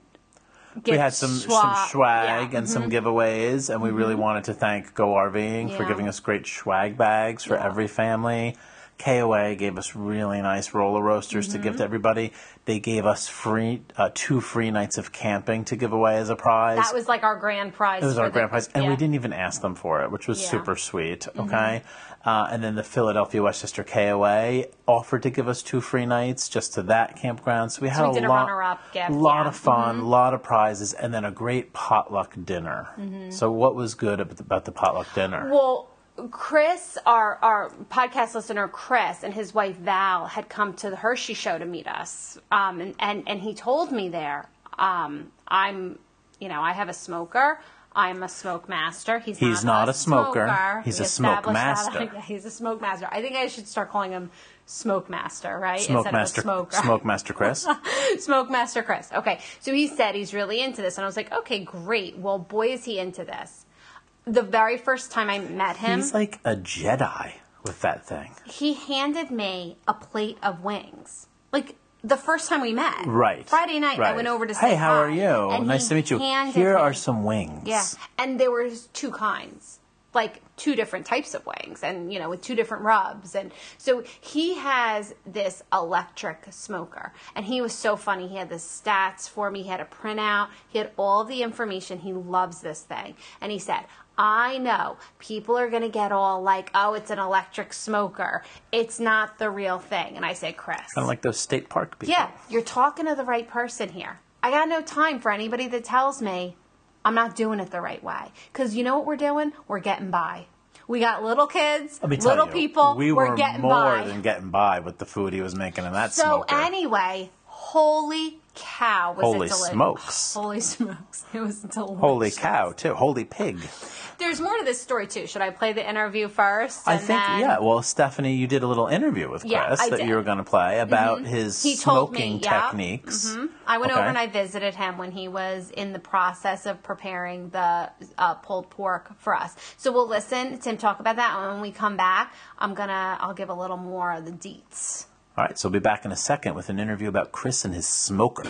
We had some, some swap. swag Yeah. and some giveaways, and we really wanted to thank Go RVing for Yeah. giving us great swag bags for Yeah. every family. K O A gave us really nice roller roasters to give to everybody. They gave us free uh, two free nights of camping to give away as a prize. That was like our grand prize. It was for our the- grand prize, and we yeah. didn't even ask them for it, which was Yeah. super sweet. Okay, uh, and then the Philadelphia Westchester K O A offered to give us two free nights just to that campground. So we had we a did a lot, runner-up gift, lot yeah. of fun, a lot of prizes, and then a great potluck dinner. So what was good about the, about the potluck dinner? Well, Chris, our our podcast listener, Chris, and his wife Val had come to the Hershey show to meet us, um, and, and and he told me there, um, I'm, you know, I have a smoker. I'm a smoke master. He's, He's not, not a smoker. He's We a smoke established that. master. Yeah, he's a smoke master. I think I should start calling him Smoke Master, right? Smoke Instead Master, of a smoker. Smoke Master Chris. Smoke Master Chris. Okay, so he said he's really into this, and I was like, okay, great. Well, boy, is he into this. The very first time I met him, He's like a Jedi with that thing. he handed me a plate of wings. Like the first time we met. Right. Friday night, I right. went over to say Hey, how hi, are you? and Nice he to meet you. handed Here me- are some wings. Yeah, and there were two kinds. Like two different types of wings and, you know, with two different rubs. And so he has this electric smoker. And he was so funny. He had the stats for me. He had a printout. He had all the information. He loves this thing. And he said, I know people are going to get all like, oh, it's an electric smoker. It's not the real thing. And I said, Chris. Kind of like those state park people. Yeah, you're talking to the right person here. I got no time for anybody that tells me I'm not doing it the right way. Because you know what we're doing? We're getting by. We got little kids, Let me tell little you, people. we we're were getting more by. than getting by with the food he was making in that so smoker. anyway, holy cow, was Holy it delicious? smokes. Holy smokes. It was delicious. Holy cow, too. Holy pig. There's more to this story, too. Should I play the interview first? I and think, then- yeah. Well, Stephanie, you did a little interview with Chris Yeah, I that did. you were going to play about his He told smoking me, yeah. techniques. Mhm. I went Okay. over and I visited him when he was in the process of preparing the uh, pulled pork for us. So we'll listen to him talk about that. And when we come back, I'm gonna I'll give a little more of the deets. All right, so we'll be back in a second with an interview about Chris and his smoker.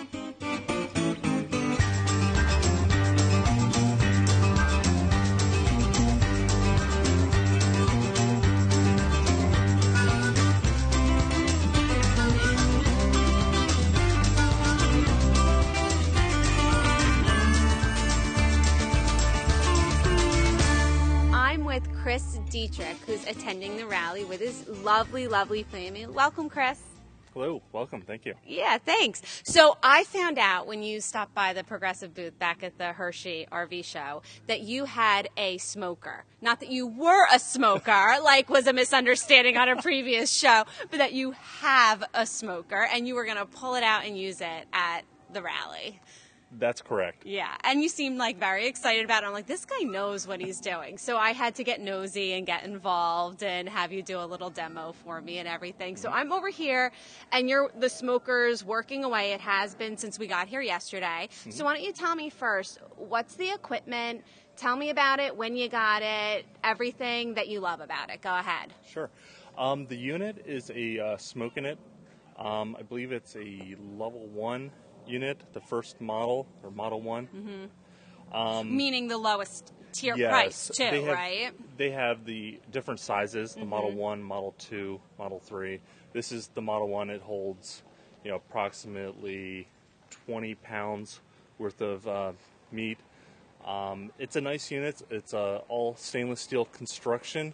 I'm with Chris Dietrich, who's attending the rally with his lovely, lovely family. Welcome, Chris. Hello, welcome, thank you. Yeah, thanks. So I found out when you stopped by the Progressive booth back at the Hershey R V show that you had a smoker. Not that you were a smoker, like was a misunderstanding on a previous show, but that you have a smoker and you were going to pull it out and use it at the rally. That's correct. Yeah, and you seemed like very excited about it. I'm like, this guy knows what he's doing. So I had to get nosy and get involved and have you do a little demo for me and everything. So I'm over here, and you're the smoker's working away. It has been since we got here yesterday. Mm-hmm. So why don't you tell me first, what's the equipment? Tell me about it, when you got it, everything that you love about it. Go ahead. Sure. Um, the unit is a uh, Smokin' It. Um, I believe it's a level one unit, the first model, or model one. Mm-hmm. Um, Meaning the lowest tier yes, price, too, they have, right? They have the different sizes, the mm-hmm. Model one, Model two, Model three. This is the Model one. It holds, you know, approximately twenty pounds worth of uh, meat. Um, it's a nice unit. It's uh, all stainless steel construction.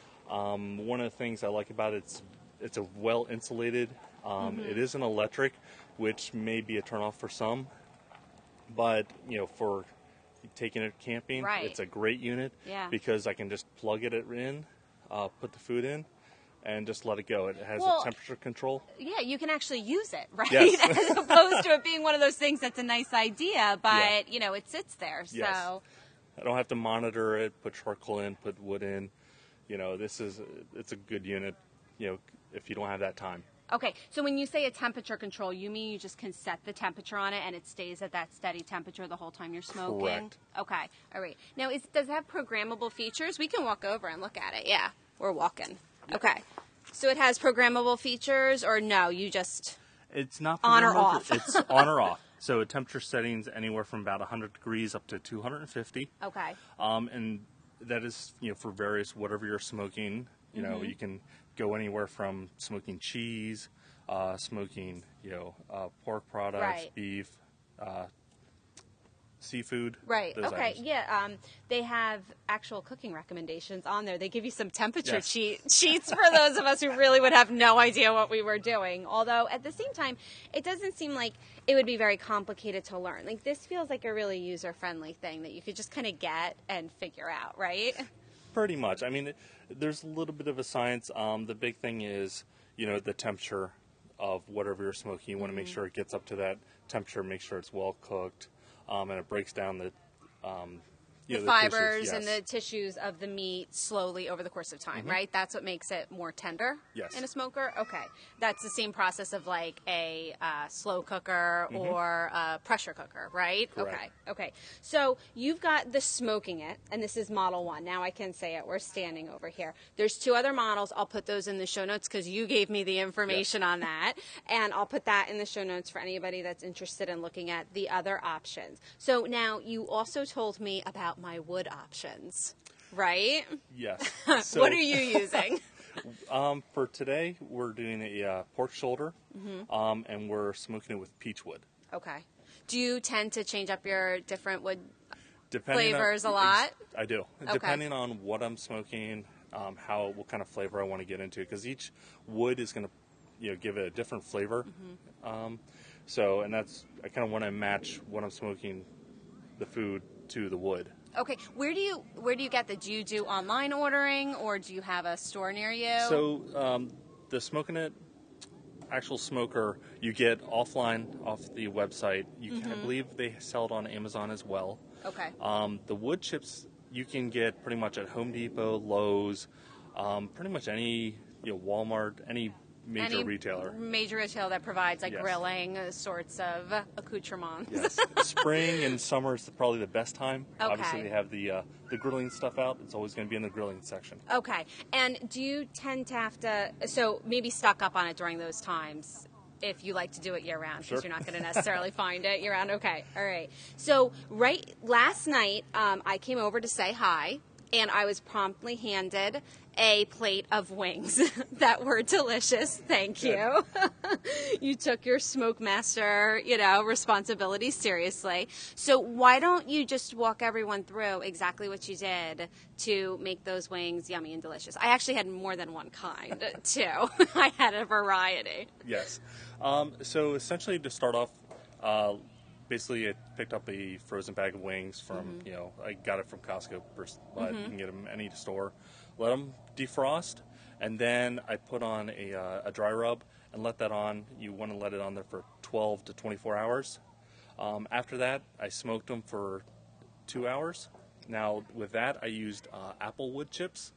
Um, one of the things I like about it, it's, it's a well insulated. Um, mm-hmm. It is an electric, which may be a turnoff for some, but you know, for taking it camping, right. It's a great unit yeah. because I can just plug it in, uh, put the food in, and just let it go. It has well, a temperature control. Yeah, you can actually use it, right? Yes. As opposed to it being one of those things that's a nice idea, but yeah. you know, it sits there. Yes. So I don't have to monitor it, put charcoal in, put wood in. You know, this is it's a good unit. You know, if you don't have that time. Okay, so when you say a temperature control, you mean you just can set the temperature on it and it stays at that steady temperature the whole time you're smoking? Correct. Okay, all right. Now, is, does it have programmable features? We can walk over and look at it. Yeah, we're walking. Okay, so it has programmable features, or no, you just it's not on or off? It's on or off. So temperature settings anywhere from about one hundred degrees up to two hundred fifty. Okay. Um, and that is, you know, for various whatever you're smoking. You know, mm-hmm. you can go anywhere from smoking cheese, uh, smoking, you know, uh, pork products, right. beef, uh, seafood. Right. Okay. Items. Yeah. Um, they have actual cooking recommendations on there. They give you some temperature yes. cheat, sheets for those of us who really would have no idea what we were doing. Although at the same time, it doesn't seem like it would be very complicated to learn. Like this feels like a really user-friendly thing that you could just kind of get and figure out, right? Pretty much. I mean, it, there's a little bit of a science. Um, the big thing is, you know, the temperature of whatever you're smoking. You want to mm-hmm. make sure it gets up to that temperature, make sure it's well cooked, um, and it breaks down the, um, you the know, fibers the tissues, yes. and the tissues of the meat slowly over the course of time, mm-hmm. right? That's what makes it more tender yes. in a smoker? Okay. That's the same process of like a uh, slow cooker mm-hmm. or a pressure cooker, right? Correct. Okay. Okay. So you've got the Smoking It, and this is model one. Now I can say it. We're standing over here. There's two other models. I'll put those in the show notes because you gave me the information yes. on that. And I'll put that in the show notes for anybody that's interested in looking at the other options. So now you also told me about my wood options, right? Yes. So, what are you using? um, for today, we're doing a uh, pork shoulder, mm-hmm. um, and we're smoking it with peach wood. Okay. Do you tend to change up your different wood Depending flavors on, a lot? I do. Okay. Depending on what I'm smoking, um, how what kind of flavor I want to get into, because each wood is going to, you know, give it a different flavor. Mm-hmm. Um, so, and that's I kind of want to match what I'm smoking, the food to the wood. Okay, where do you where do you get that? Do you do online ordering, or do you have a store near you? So um, the Smokin' It actual smoker you get offline off the website. You mm-hmm. can, I believe they sell it on Amazon as well. Okay. Um, the wood chips you can get pretty much at Home Depot, Lowe's, um, pretty much any you know Walmart, any major Any retailer. Major retailer that provides like yes. grilling uh, sorts of accoutrements. Yes. Spring and summer is probably the best time. Okay. Obviously, they have the uh, the grilling stuff out. It's always going to be in the grilling section. Okay. And do you tend to have to, so maybe stock up on it during those times if you like to do it year round, because sure. you're not going to necessarily find it year round. Okay. All right. So right last night, um, I came over to say hi. And I was promptly handed a plate of wings that were delicious. Thank you. You took your Smoke Master, you know, responsibility seriously. So why don't you just walk everyone through exactly what you did to make those wings yummy and delicious? I actually had more than one kind, too. I had a variety. Yes. Um, so essentially, to start off, uh, basically, I picked up a frozen bag of wings from, mm-hmm. you know, I got it from Costco, but mm-hmm. you can get them any store. Let them defrost, and then I put on a, uh, a dry rub and let that on. You want to let it on there for twelve to twenty-four hours. Um, after that, I smoked them for two hours. Now, with that, I used uh, apple wood chips,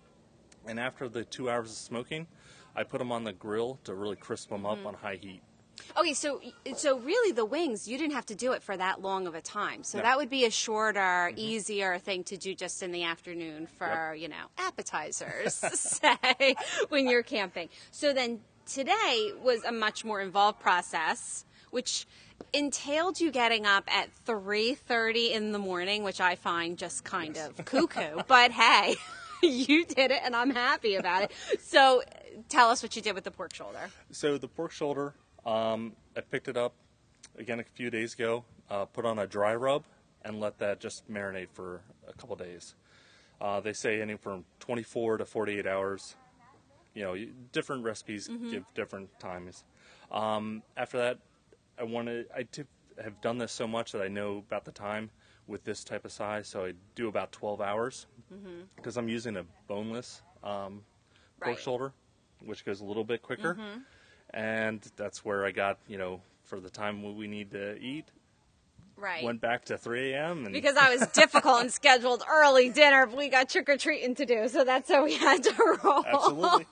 and after the two hours of smoking, I put them on the grill to really crisp them up mm-hmm. on high heat. Okay, so so really the wings, you didn't have to do it for that long of a time. So No. that would be a shorter, Mm-hmm. easier thing to do just in the afternoon for, Yep. you know, appetizers, say, when you're camping. So then today was a much more involved process, which entailed you getting up at three thirty in the morning, which I find just kind Yes. of cuckoo. But hey, you did it, and I'm happy about it. So tell us what you did with the pork shoulder. So the pork shoulder, um, I picked it up again a few days ago, uh, put on a dry rub, and let that just marinate for a couple days. Uh, they say anywhere from twenty-four to forty-eight hours. You know, you- different recipes Mm-hmm. give different times. Um, after that, I wanted, I tip, have done this so much that I know about the time with this type of size, so I do about twelve hours because I'm using a boneless um, pork Right. shoulder, which goes a little bit quicker. Mm-hmm. And that's where I got, you know, for the time we need to eat, Right. went back to three a.m. and Because I was difficult and scheduled early dinner. We got trick-or-treating to do, so that's how we had to roll. Absolutely.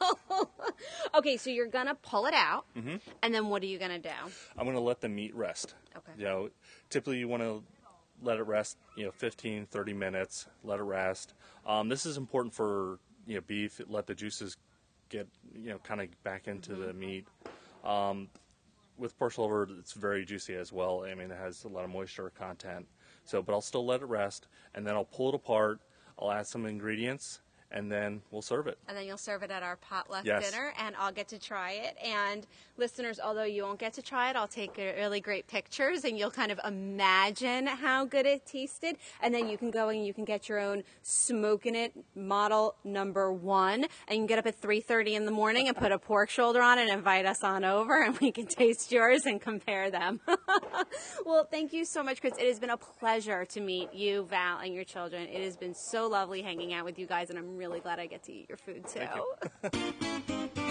Okay, so you're going to pull it out, Mm-hmm. and then what are you going to do? I'm going to let the meat rest. Okay. You know, typically you want to let it rest, you know, fifteen, thirty minutes, let it rest. Um, this is important for, you know, beef, let the juices get, you know, kind of back into Mm-hmm. the meat. Um, with pork shoulder, it's very juicy as well. I mean, it has a lot of moisture content. So, but I'll still let it rest, and then I'll pull it apart. I'll add some ingredients, and then we'll serve it. And then you'll serve it at our potluck Yes. dinner, and I'll get to try it. And listeners, although you won't get to try it, I'll take really great pictures, and you'll kind of imagine how good it tasted. And then you can go and you can get your own Smoking It model number one, and you can get up at three thirty in the morning and put a pork shoulder on and invite us on over, and we can taste yours and compare them. Well, thank you so much, Chris. It has been a pleasure to meet you, Val, and your children. It has been so lovely hanging out with you guys, and I'm really glad I get to eat your food too. Thank you.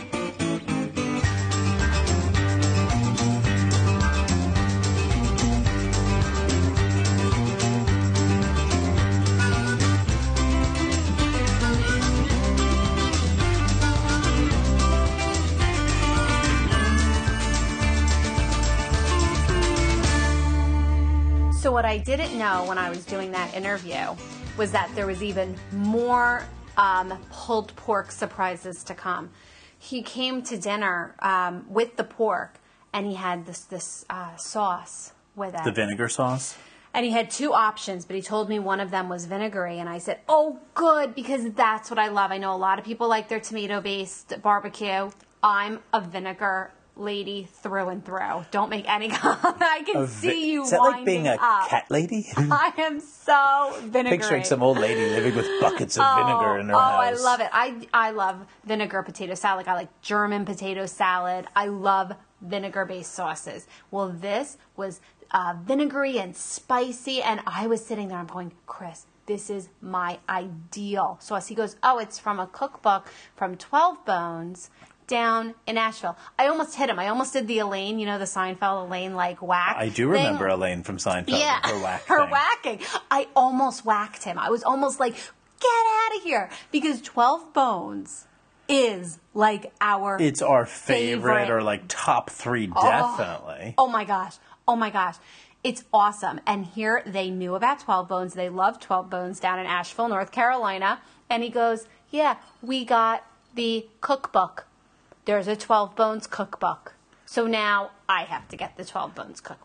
So what I didn't know when I was doing that interview was that there was even more um, pulled pork surprises to come. He came to dinner um, with the pork, and he had this this uh, sauce with it. The vinegar sauce? And he had two options, but he told me one of them was vinegary. And I said, oh, good, because that's what I love. I know a lot of people like their tomato-based barbecue. I'm a vinegar lady through and through. Don't make any comment. I can A vi- see you Is that like being winding a up. cat lady? I am so vinegary. Picturing some old lady living with buckets of Oh, vinegar in her oh, house. I love it. I I love vinegar potato salad. I like German potato salad. I love vinegar-based sauces. Well, this was uh, vinegary and spicy, and I was sitting there. I'm going, Chris, this is my ideal sauce. He goes, oh, it's from a cookbook from twelve Bones down in Nashville. I almost hit him. I almost did the Elaine, you know, the Seinfeld Elaine like whack. I do thing. remember Elaine from Seinfeld. Yeah, Her whack her thing. whacking. I almost whacked him. I was almost like, get out of here, because twelve Bones is like our It's our favorite, favorite. or like top three, Oh. definitely. Oh my gosh. Oh my gosh. It's awesome. And here they knew about twelve Bones. They love twelve Bones down in Asheville, North Carolina. And he goes, yeah, we got the cookbook. There's a twelve Bones cookbook. So now I have to get the twelve Bones cookbook.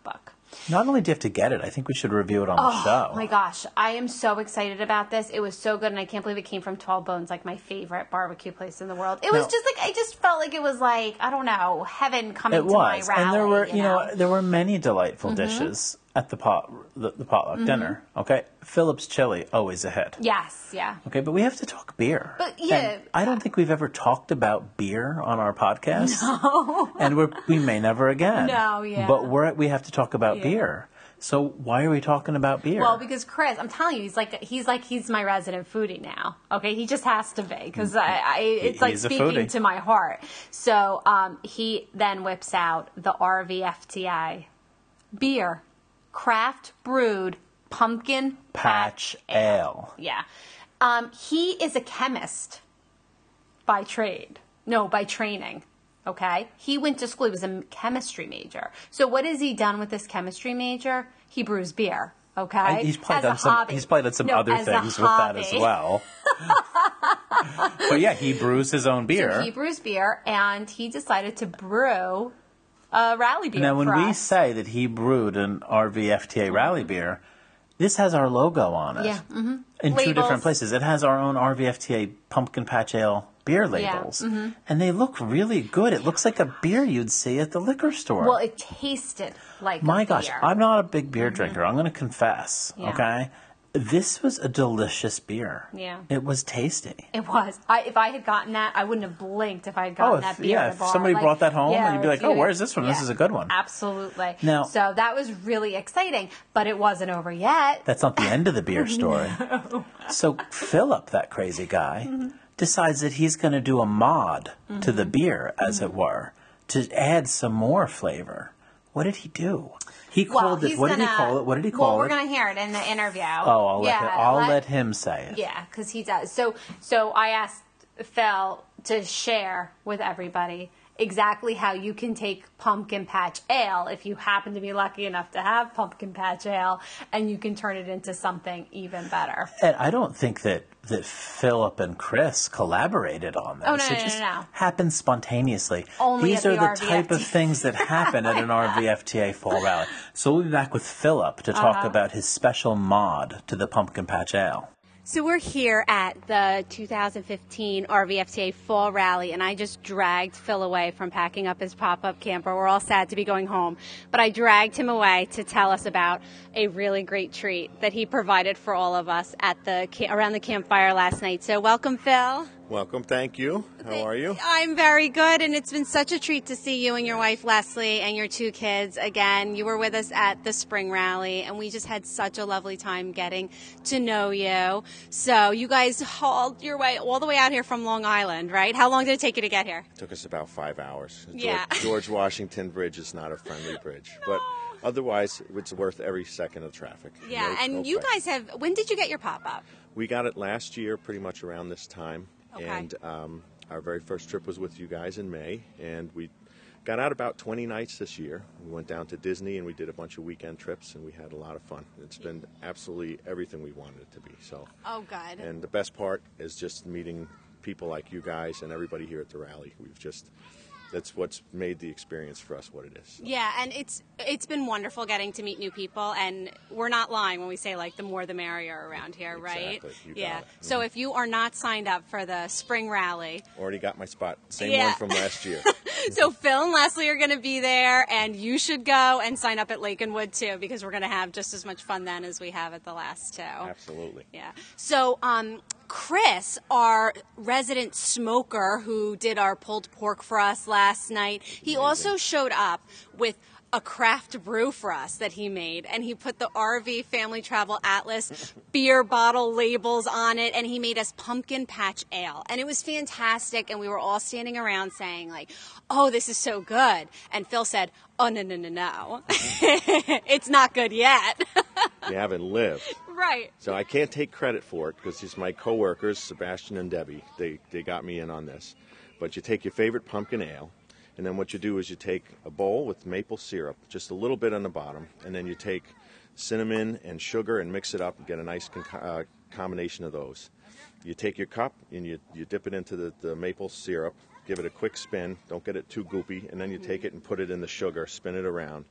Not only do you have to get it, I think we should review it on the show. Oh my gosh, I am so excited about this. It was so good, and I can't believe it came from twelve Bones, like my favorite barbecue place in the world. It was No. just like, I just felt like it was like, I don't know, heaven coming It to was, my rally. and there were, you know, know? there were many delightful dishes at the pot, the, the potluck dinner. Okay, Phillips chili always a hit. Yes, yeah. Okay, but we have to talk beer. But, yeah. And I don't think we've ever talked about beer on our podcast. No. And we're, we may never again. No, yeah. But we're we have to talk about Yeah. beer. So why are we talking about beer? Well, because Chris, I'm telling you, he's like he's like he's my resident foodie now. Okay, he just has to be because I, I it's like He's a speaking foodie. to my heart. So um, he then whips out the R V F T I beer, craft brewed pumpkin Patch Ale. Yeah, um, he is a chemist by trade. No, by training. Okay, he went to school. He was a chemistry major. So what has he done with this chemistry major? He brews beer. Okay, I- he's probably As a done some. hobby. He's probably done some No, other as a things with that as hobby. well. But yeah, he brews his own beer. So he brews beer, and he decided to brew a rally beer. Now, when for we us. say that he brewed an R V F T A rally beer, this has our logo on it. Yeah, mm-hmm. In two Labels. different places. It has our own R V F T A Pumpkin Patch Ale beer labels. mm-hmm. And they look really good. It looks like a beer you'd see at the liquor store. well, it tasted like My a gosh, beer. I'm not a big beer drinker. I'm going to confess, Yeah. okay? This was a delicious beer. Yeah. It was tasty. It was. I, if I had gotten that, I wouldn't have blinked if I had gotten Oh, if- that beer. yeah, at a if bar. somebody Like, brought that home, yeah, you'd be like, if oh, you- where's this from? This is a good one. Absolutely. Now- so that was really exciting, but it wasn't over yet. That's not the end of the beer story. So Philip, that crazy guy, Mm-hmm. decides that he's going to do a mod to the beer, as it were, to add some more flavor. What did he do? He Well, called it. he's What did he gonna- call it? What did he Well, call we're it? gonna hear it in the interview. Oh, I'll let yeah, him, I'll let him say it. Yeah, because he does. So, so I asked Phil to share with everybody exactly how you can take Pumpkin Patch Ale, if you happen to be lucky enough to have Pumpkin Patch Ale, and you can turn it into something even better. And I don't think that, that Philip and Chris collaborated on this. Oh, no, it no, no, just no. happened spontaneously. Only These at are the the R V F T A. type of things that happen at an R V F T A fall rally. So we'll be back with Philip to talk Uh-huh. about his special mod to the Pumpkin Patch Ale. So we're here at the two thousand fifteen R V F T A Fall Rally, and I just dragged Phil away from packing up his pop-up camper. We're all sad to be going home, but I dragged him away to tell us about a really great treat that he provided for all of us at the around the campfire last night. So welcome, Phil. Welcome, thank you. How are you? I'm very good, and it's been such a treat to see you and your wife, Leslie, and your two kids again. You were with us at the spring rally, and we just had such a lovely time getting to know you. So you guys hauled your way all the way out here from Long Island, right? How long did it take you to get here? Took us about five hours. Yeah. George, George Washington Bridge is not a friendly bridge, but otherwise it's worth every second of traffic. Yeah, No- and no you question. guys have, when did you get your pop-up? We got it last year, pretty much around this time, Okay. and um, our very first trip was with you guys in May, and we got out about twenty nights this year. We went down to Disney and we did a bunch of weekend trips, and we had a lot of fun. It's been absolutely everything we wanted it to be. So. Oh, good. And the best part is just meeting people like you guys and everybody here at the rally. We've just, that's what's made the experience for us what it is. Yeah, and it's it's been wonderful getting to meet new people, and we're not lying when we say like the more the merrier around here, right? Exactly. You got Yeah. it. So Mhm. if you are not signed up for the spring rally, Already got my spot. Same Yeah. one from last year. so Phil and Leslie are going to be there, and you should go and sign up at Lake and Wood too, because we're going to have just as much fun then as we have at the last two. Absolutely. Yeah. So, um, Chris, our resident smoker who did our pulled pork for us last night, he also showed up with a craft brew for us that he made, and he put the R V Family Travel Atlas beer bottle labels on it, and he made us Pumpkin Patch Ale, and it was fantastic, and we were all standing around saying like, oh, this is so good, and Phil said, oh, no, no, no, no, it's not good yet. You haven't lived. Right. So I can't take credit for it because it's my coworkers, Sebastian and Debbie. They, they got me in on this. But you take your favorite pumpkin ale, and then what you do is you take a bowl with maple syrup, just a little bit on the bottom, and then you take cinnamon and sugar and mix it up and get a nice con- uh, combination of those. You take your cup and you, you dip it into the, the maple syrup, give it a quick spin, don't get it too goopy, and then you take it and put it in the sugar, spin it around,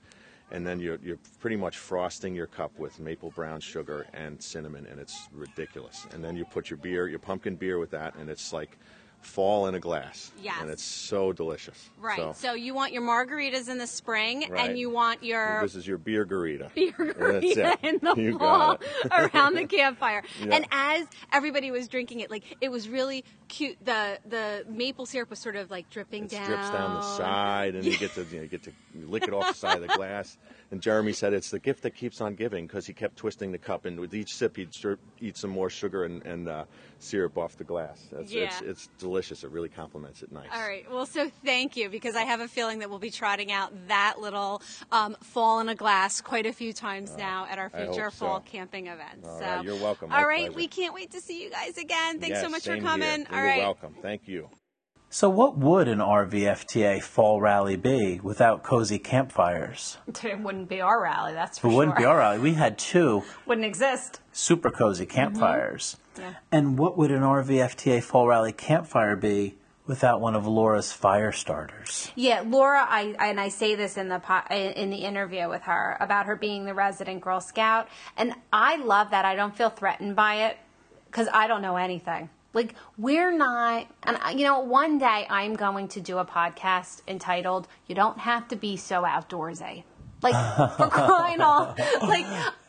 and then you're you're pretty much frosting your cup with maple brown sugar and cinnamon, and it's ridiculous. And then you put your beer, your pumpkin beer with that, and it's like fall in a glass. Yes. And it's so delicious. Right. So, So you want your margaritas in the spring, Right. and you want your this is your beer garita. beer That's garita it. in the You fall got it. around the campfire. Yep. And as everybody was drinking it, like it was really cute. The the maple syrup was sort of like dripping It down. drips down the side, and you get to you, know, you get to lick it off the side of the glass. And Jeremy said it's the gift that keeps on giving, because he kept twisting the cup, and with each sip he'd stir- eat some more sugar and, and uh, syrup off the glass. It's, Yeah. it's, it's delicious. It really complements it nice. All right. Well, so thank you, because I have a feeling that we'll be trotting out that little um, fall in a glass quite a few times now at our I future hope so. fall camping events. All so, right, you're welcome. All My right. pleasure. We can't wait to see you guys again. Thanks Yes, so much for same coming. here. All You're right. welcome. Thank you. So what would an R V F T A fall rally be without cozy campfires? It wouldn't be our rally, that's for It sure. wouldn't be our rally. We had two Wouldn't exist. super cozy campfires. Yeah. And what would an R V F T A fall rally campfire be without one of Laura's fire starters? Yeah, Laura, I and I say this in the po- in the interview with her about her being the resident Girl Scout, and I love that. I don't feel threatened by it because I don't know anything. Like, we're not, and you know, one day I'm going to do a podcast entitled "You Don't Have to Be So Outdoorsy." Like, for crying out, like.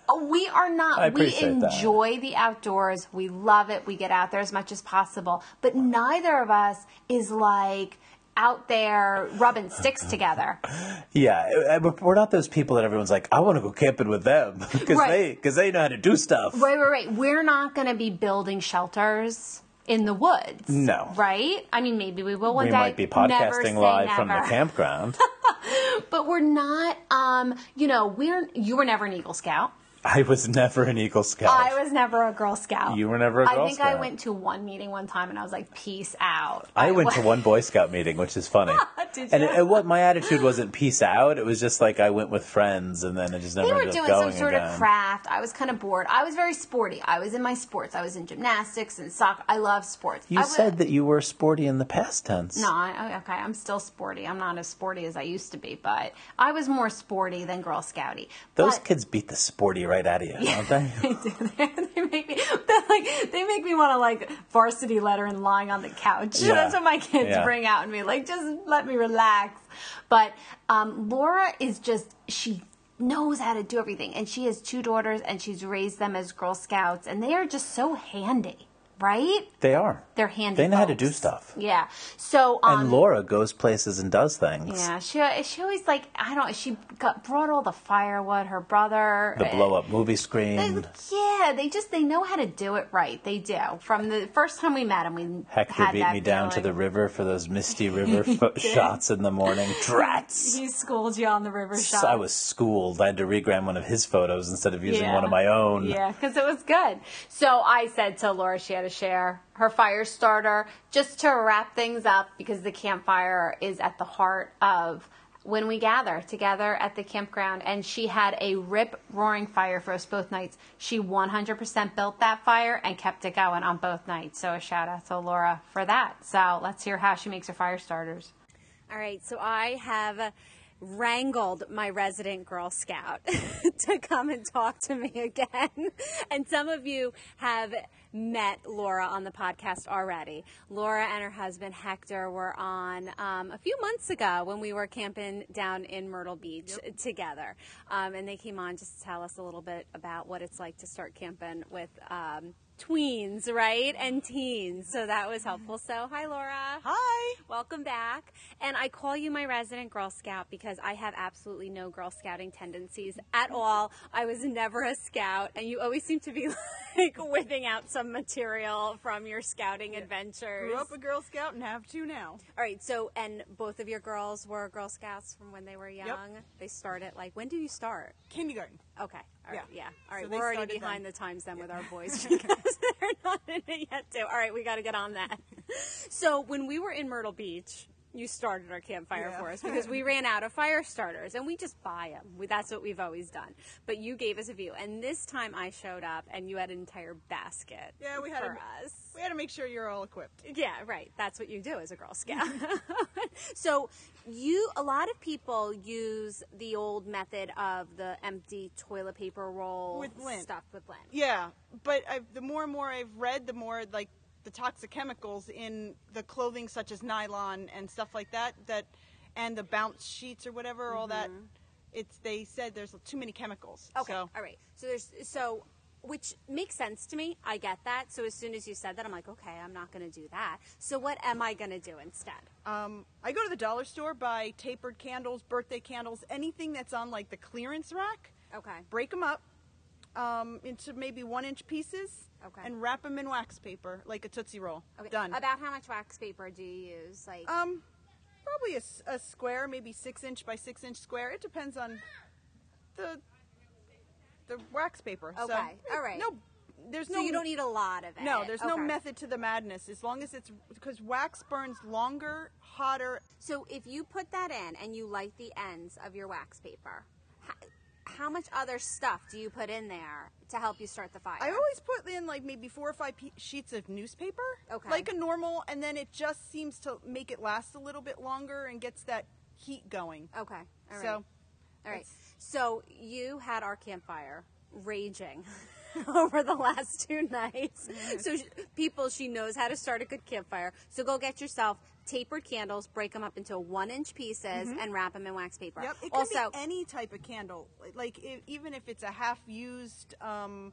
We are not. I We appreciate that. enjoy the outdoors. We love it. We get out there as much as possible. But neither of us is like out there rubbing sticks together. Yeah, we're not those people that everyone's like, I want to go camping with them because Right. they because they know how to do stuff. Right, right, right. We're not going to be building shelters in the woods. No. Right? I mean, maybe we will one We day. might be Never podcasting say live from the never. campground. But we're not, um, you know, we're, you were never an Eagle Scout. I was never an Eagle Scout. I was never a Girl Scout. You were never a Girl I think Scout. I went to one meeting one time and I was like, peace out. I went to one Boy Scout meeting, which is funny. Did And you? it, it, what my attitude wasn't peace out. It was just like I went with friends, and then it just never They were ended up doing some going sort again. of craft. I was kind of bored. I was very sporty. I was in my sports. I was in gymnastics and soccer. I love sports. You I would- said that you were sporty in the past tense. No, I, okay, I'm still sporty. I'm not as sporty as I used to be, but I was more sporty than Girl Scouty. Those But- kids beat the sporty right out of you, don't they? They do. They make me. They're like they make me want to like varsity letter and lying on the couch. Yeah. That's what my kids Yeah. bring out in me. Like, just let me relax. But um, Laura is just she knows how to do everything, and she has two daughters, and she's raised them as Girl Scouts, and they are just so handy, right? They are. They're handy. They know how to folks. do stuff. Yeah. So um, And Laura goes places and does things. yeah, she she always like I don't. She got brought all the firewood. Her brother. The uh, blow up movie They- screen. yeah, they just they know how to do it right. They do. From the first time we met him, we Hector had beat that me down to feeling. the river for those misty river fo- shots in the morning. Drats! He schooled you on the river shot. I was schooled. I had to regram one of his photos instead of using Yeah. one of my own. Yeah, because it was good. So I said to Laura she had to share her fire starter just to wrap things up, because the campfire is at the heart of when we gather together at the campground. And she had a rip roaring fire for us both nights. She one hundred percent built that fire and kept it going on both nights. So a shout out to Laura for that. So let's hear how she makes her fire starters. All right, so I have wrangled my resident Girl Scout to come and talk to me again. And some of you have met Laura on the podcast already. Laura and her husband Hector were on um, a few months ago when we were camping down in Myrtle Beach together. Um, and they came on just to tell us a little bit about what it's like to start camping with um, tweens, right? And teens. So that was helpful. So hi, Laura. Hi. Welcome back. And I call you my resident Girl Scout because I have absolutely no Girl Scouting tendencies at all. I was never a scout, and you always seem to be like whipping out some material from your scouting adventures. Grew up a Girl Scout and have two now. All right, so, and both of your girls were Girl Scouts from when they were young? They started, like, when do you start? Kindergarten. Okay. All right. Yeah. Yeah. All right. So they We're already started behind then. the times then with our boys because they're not in it yet too. All right. We got to get on that. So when we were in Myrtle Beach, you started our campfire Yeah. for us because we ran out of fire starters and we just buy them. We, that's what we've always done. But you gave us a few, and this time I showed up and you had an entire basket. Yeah, we had for to, us. We had to make sure you're all equipped. Yeah, right. That's what you do as a Girl Scout. So you, a lot of people use the old method of the empty toilet paper roll With lint. stuffed with lint. Yeah, but I've, the more and more I've read, the more like the toxic chemicals in the clothing, such as nylon and stuff like that, that and the bounce sheets or whatever, all that. It's they said there's too many chemicals. Okay, So. all right. So there's so, which makes sense to me. I get that. So as soon as you said that, I'm like, okay, I'm not going to do that. So what am I going to do instead? Um, I go to the dollar store, buy tapered candles, birthday candles, anything that's on like the clearance rack. Okay. Break them up um, into maybe one inch pieces. Okay. And wrap them in wax paper like a Tootsie Roll. Okay. Done. About how much wax paper do you use? Like, Um, probably a, s- a square, maybe six inch by six inch square. It depends on the the wax paper. So, Okay, all right. No, there's so no. you don't need a lot of it. No, there's no Okay. method to the madness. As long as it's because wax burns longer, hotter. So if you put that in and you light the ends of your wax paper, how, how much other stuff do you put in there to help you start the fire? I always put in like maybe four or five pe- sheets of newspaper, Okay. like a normal, and then it just seems to make it last a little bit longer and gets that heat going. Okay. All right. So, All right. it's- So you had our campfire raging over the last two nights. So sh- people, she knows how to start a good campfire. So go get yourself tapered candles, break them up into one-inch pieces, and wrap them in wax paper. Yep, it could also, be any type of candle. Like i even if it's a half-used, um,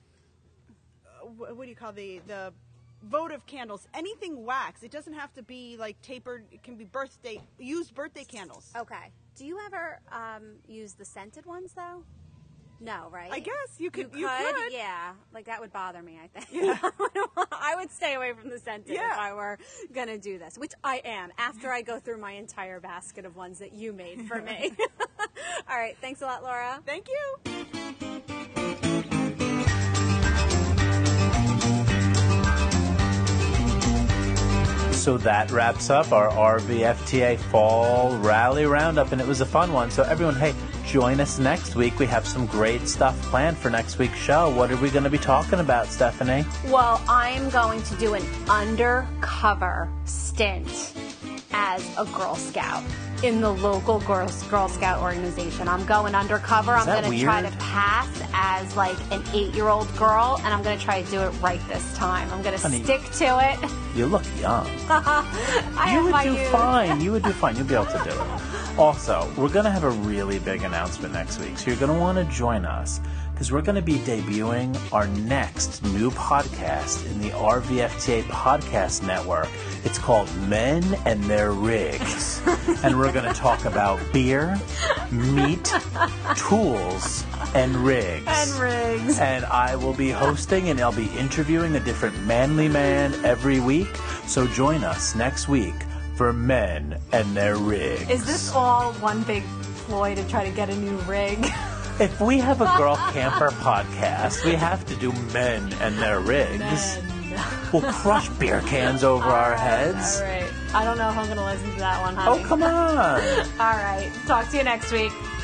uh, wh- what do you call the the votive candles? Anything wax. It doesn't have to be like tapered. It can be birthday used birthday candles. okay. Do you ever um, use the scented ones though? No, right? I guess you could. You You could, could. yeah. Like that would bother me, I think. I would stay away from the scented if Yeah. I were gonna do this, which I am after I go through my entire basket of ones that you made for me. All right, thanks a lot, Laura. Thank you. So that wraps up our R V F T A Fall Rally Roundup, and it was a fun one. So everyone, hey, join us next week. We have some great stuff planned for next week's show. What are we going to be talking about, Stephanie? Well, I'm going to do an undercover stint as a Girl Scout in the local Girl, Girl Scout organization. I'm going undercover. I'm that going to try weird? to pass as like an eight-year-old girl, and I'm going to try to do it right this time. I'm going to Honey. stick to it. You look young. I You have would my do youth. fine. You would do fine. You'll be able to do it. Also, we're going to have a really big announcement next week, so you're going to want to join us because we're going to be debuting our next new podcast in the R V F T A Podcast Network. It's called Men and Their Rigs, and we're going to talk about beer, meat, tools, and rigs. And rigs. And I will be hosting and I'll be interviewing a different manly man every week. So join us next week for Men and Their Rigs. Is this all one big ploy to try to get a new rig? If we have a girl camper podcast, we have to do Men and Their Rigs. We'll crush beer cans over our heads. All right. I don't know if I'm going to listen to that one, honey. Oh, come on. All right. Talk to you next week.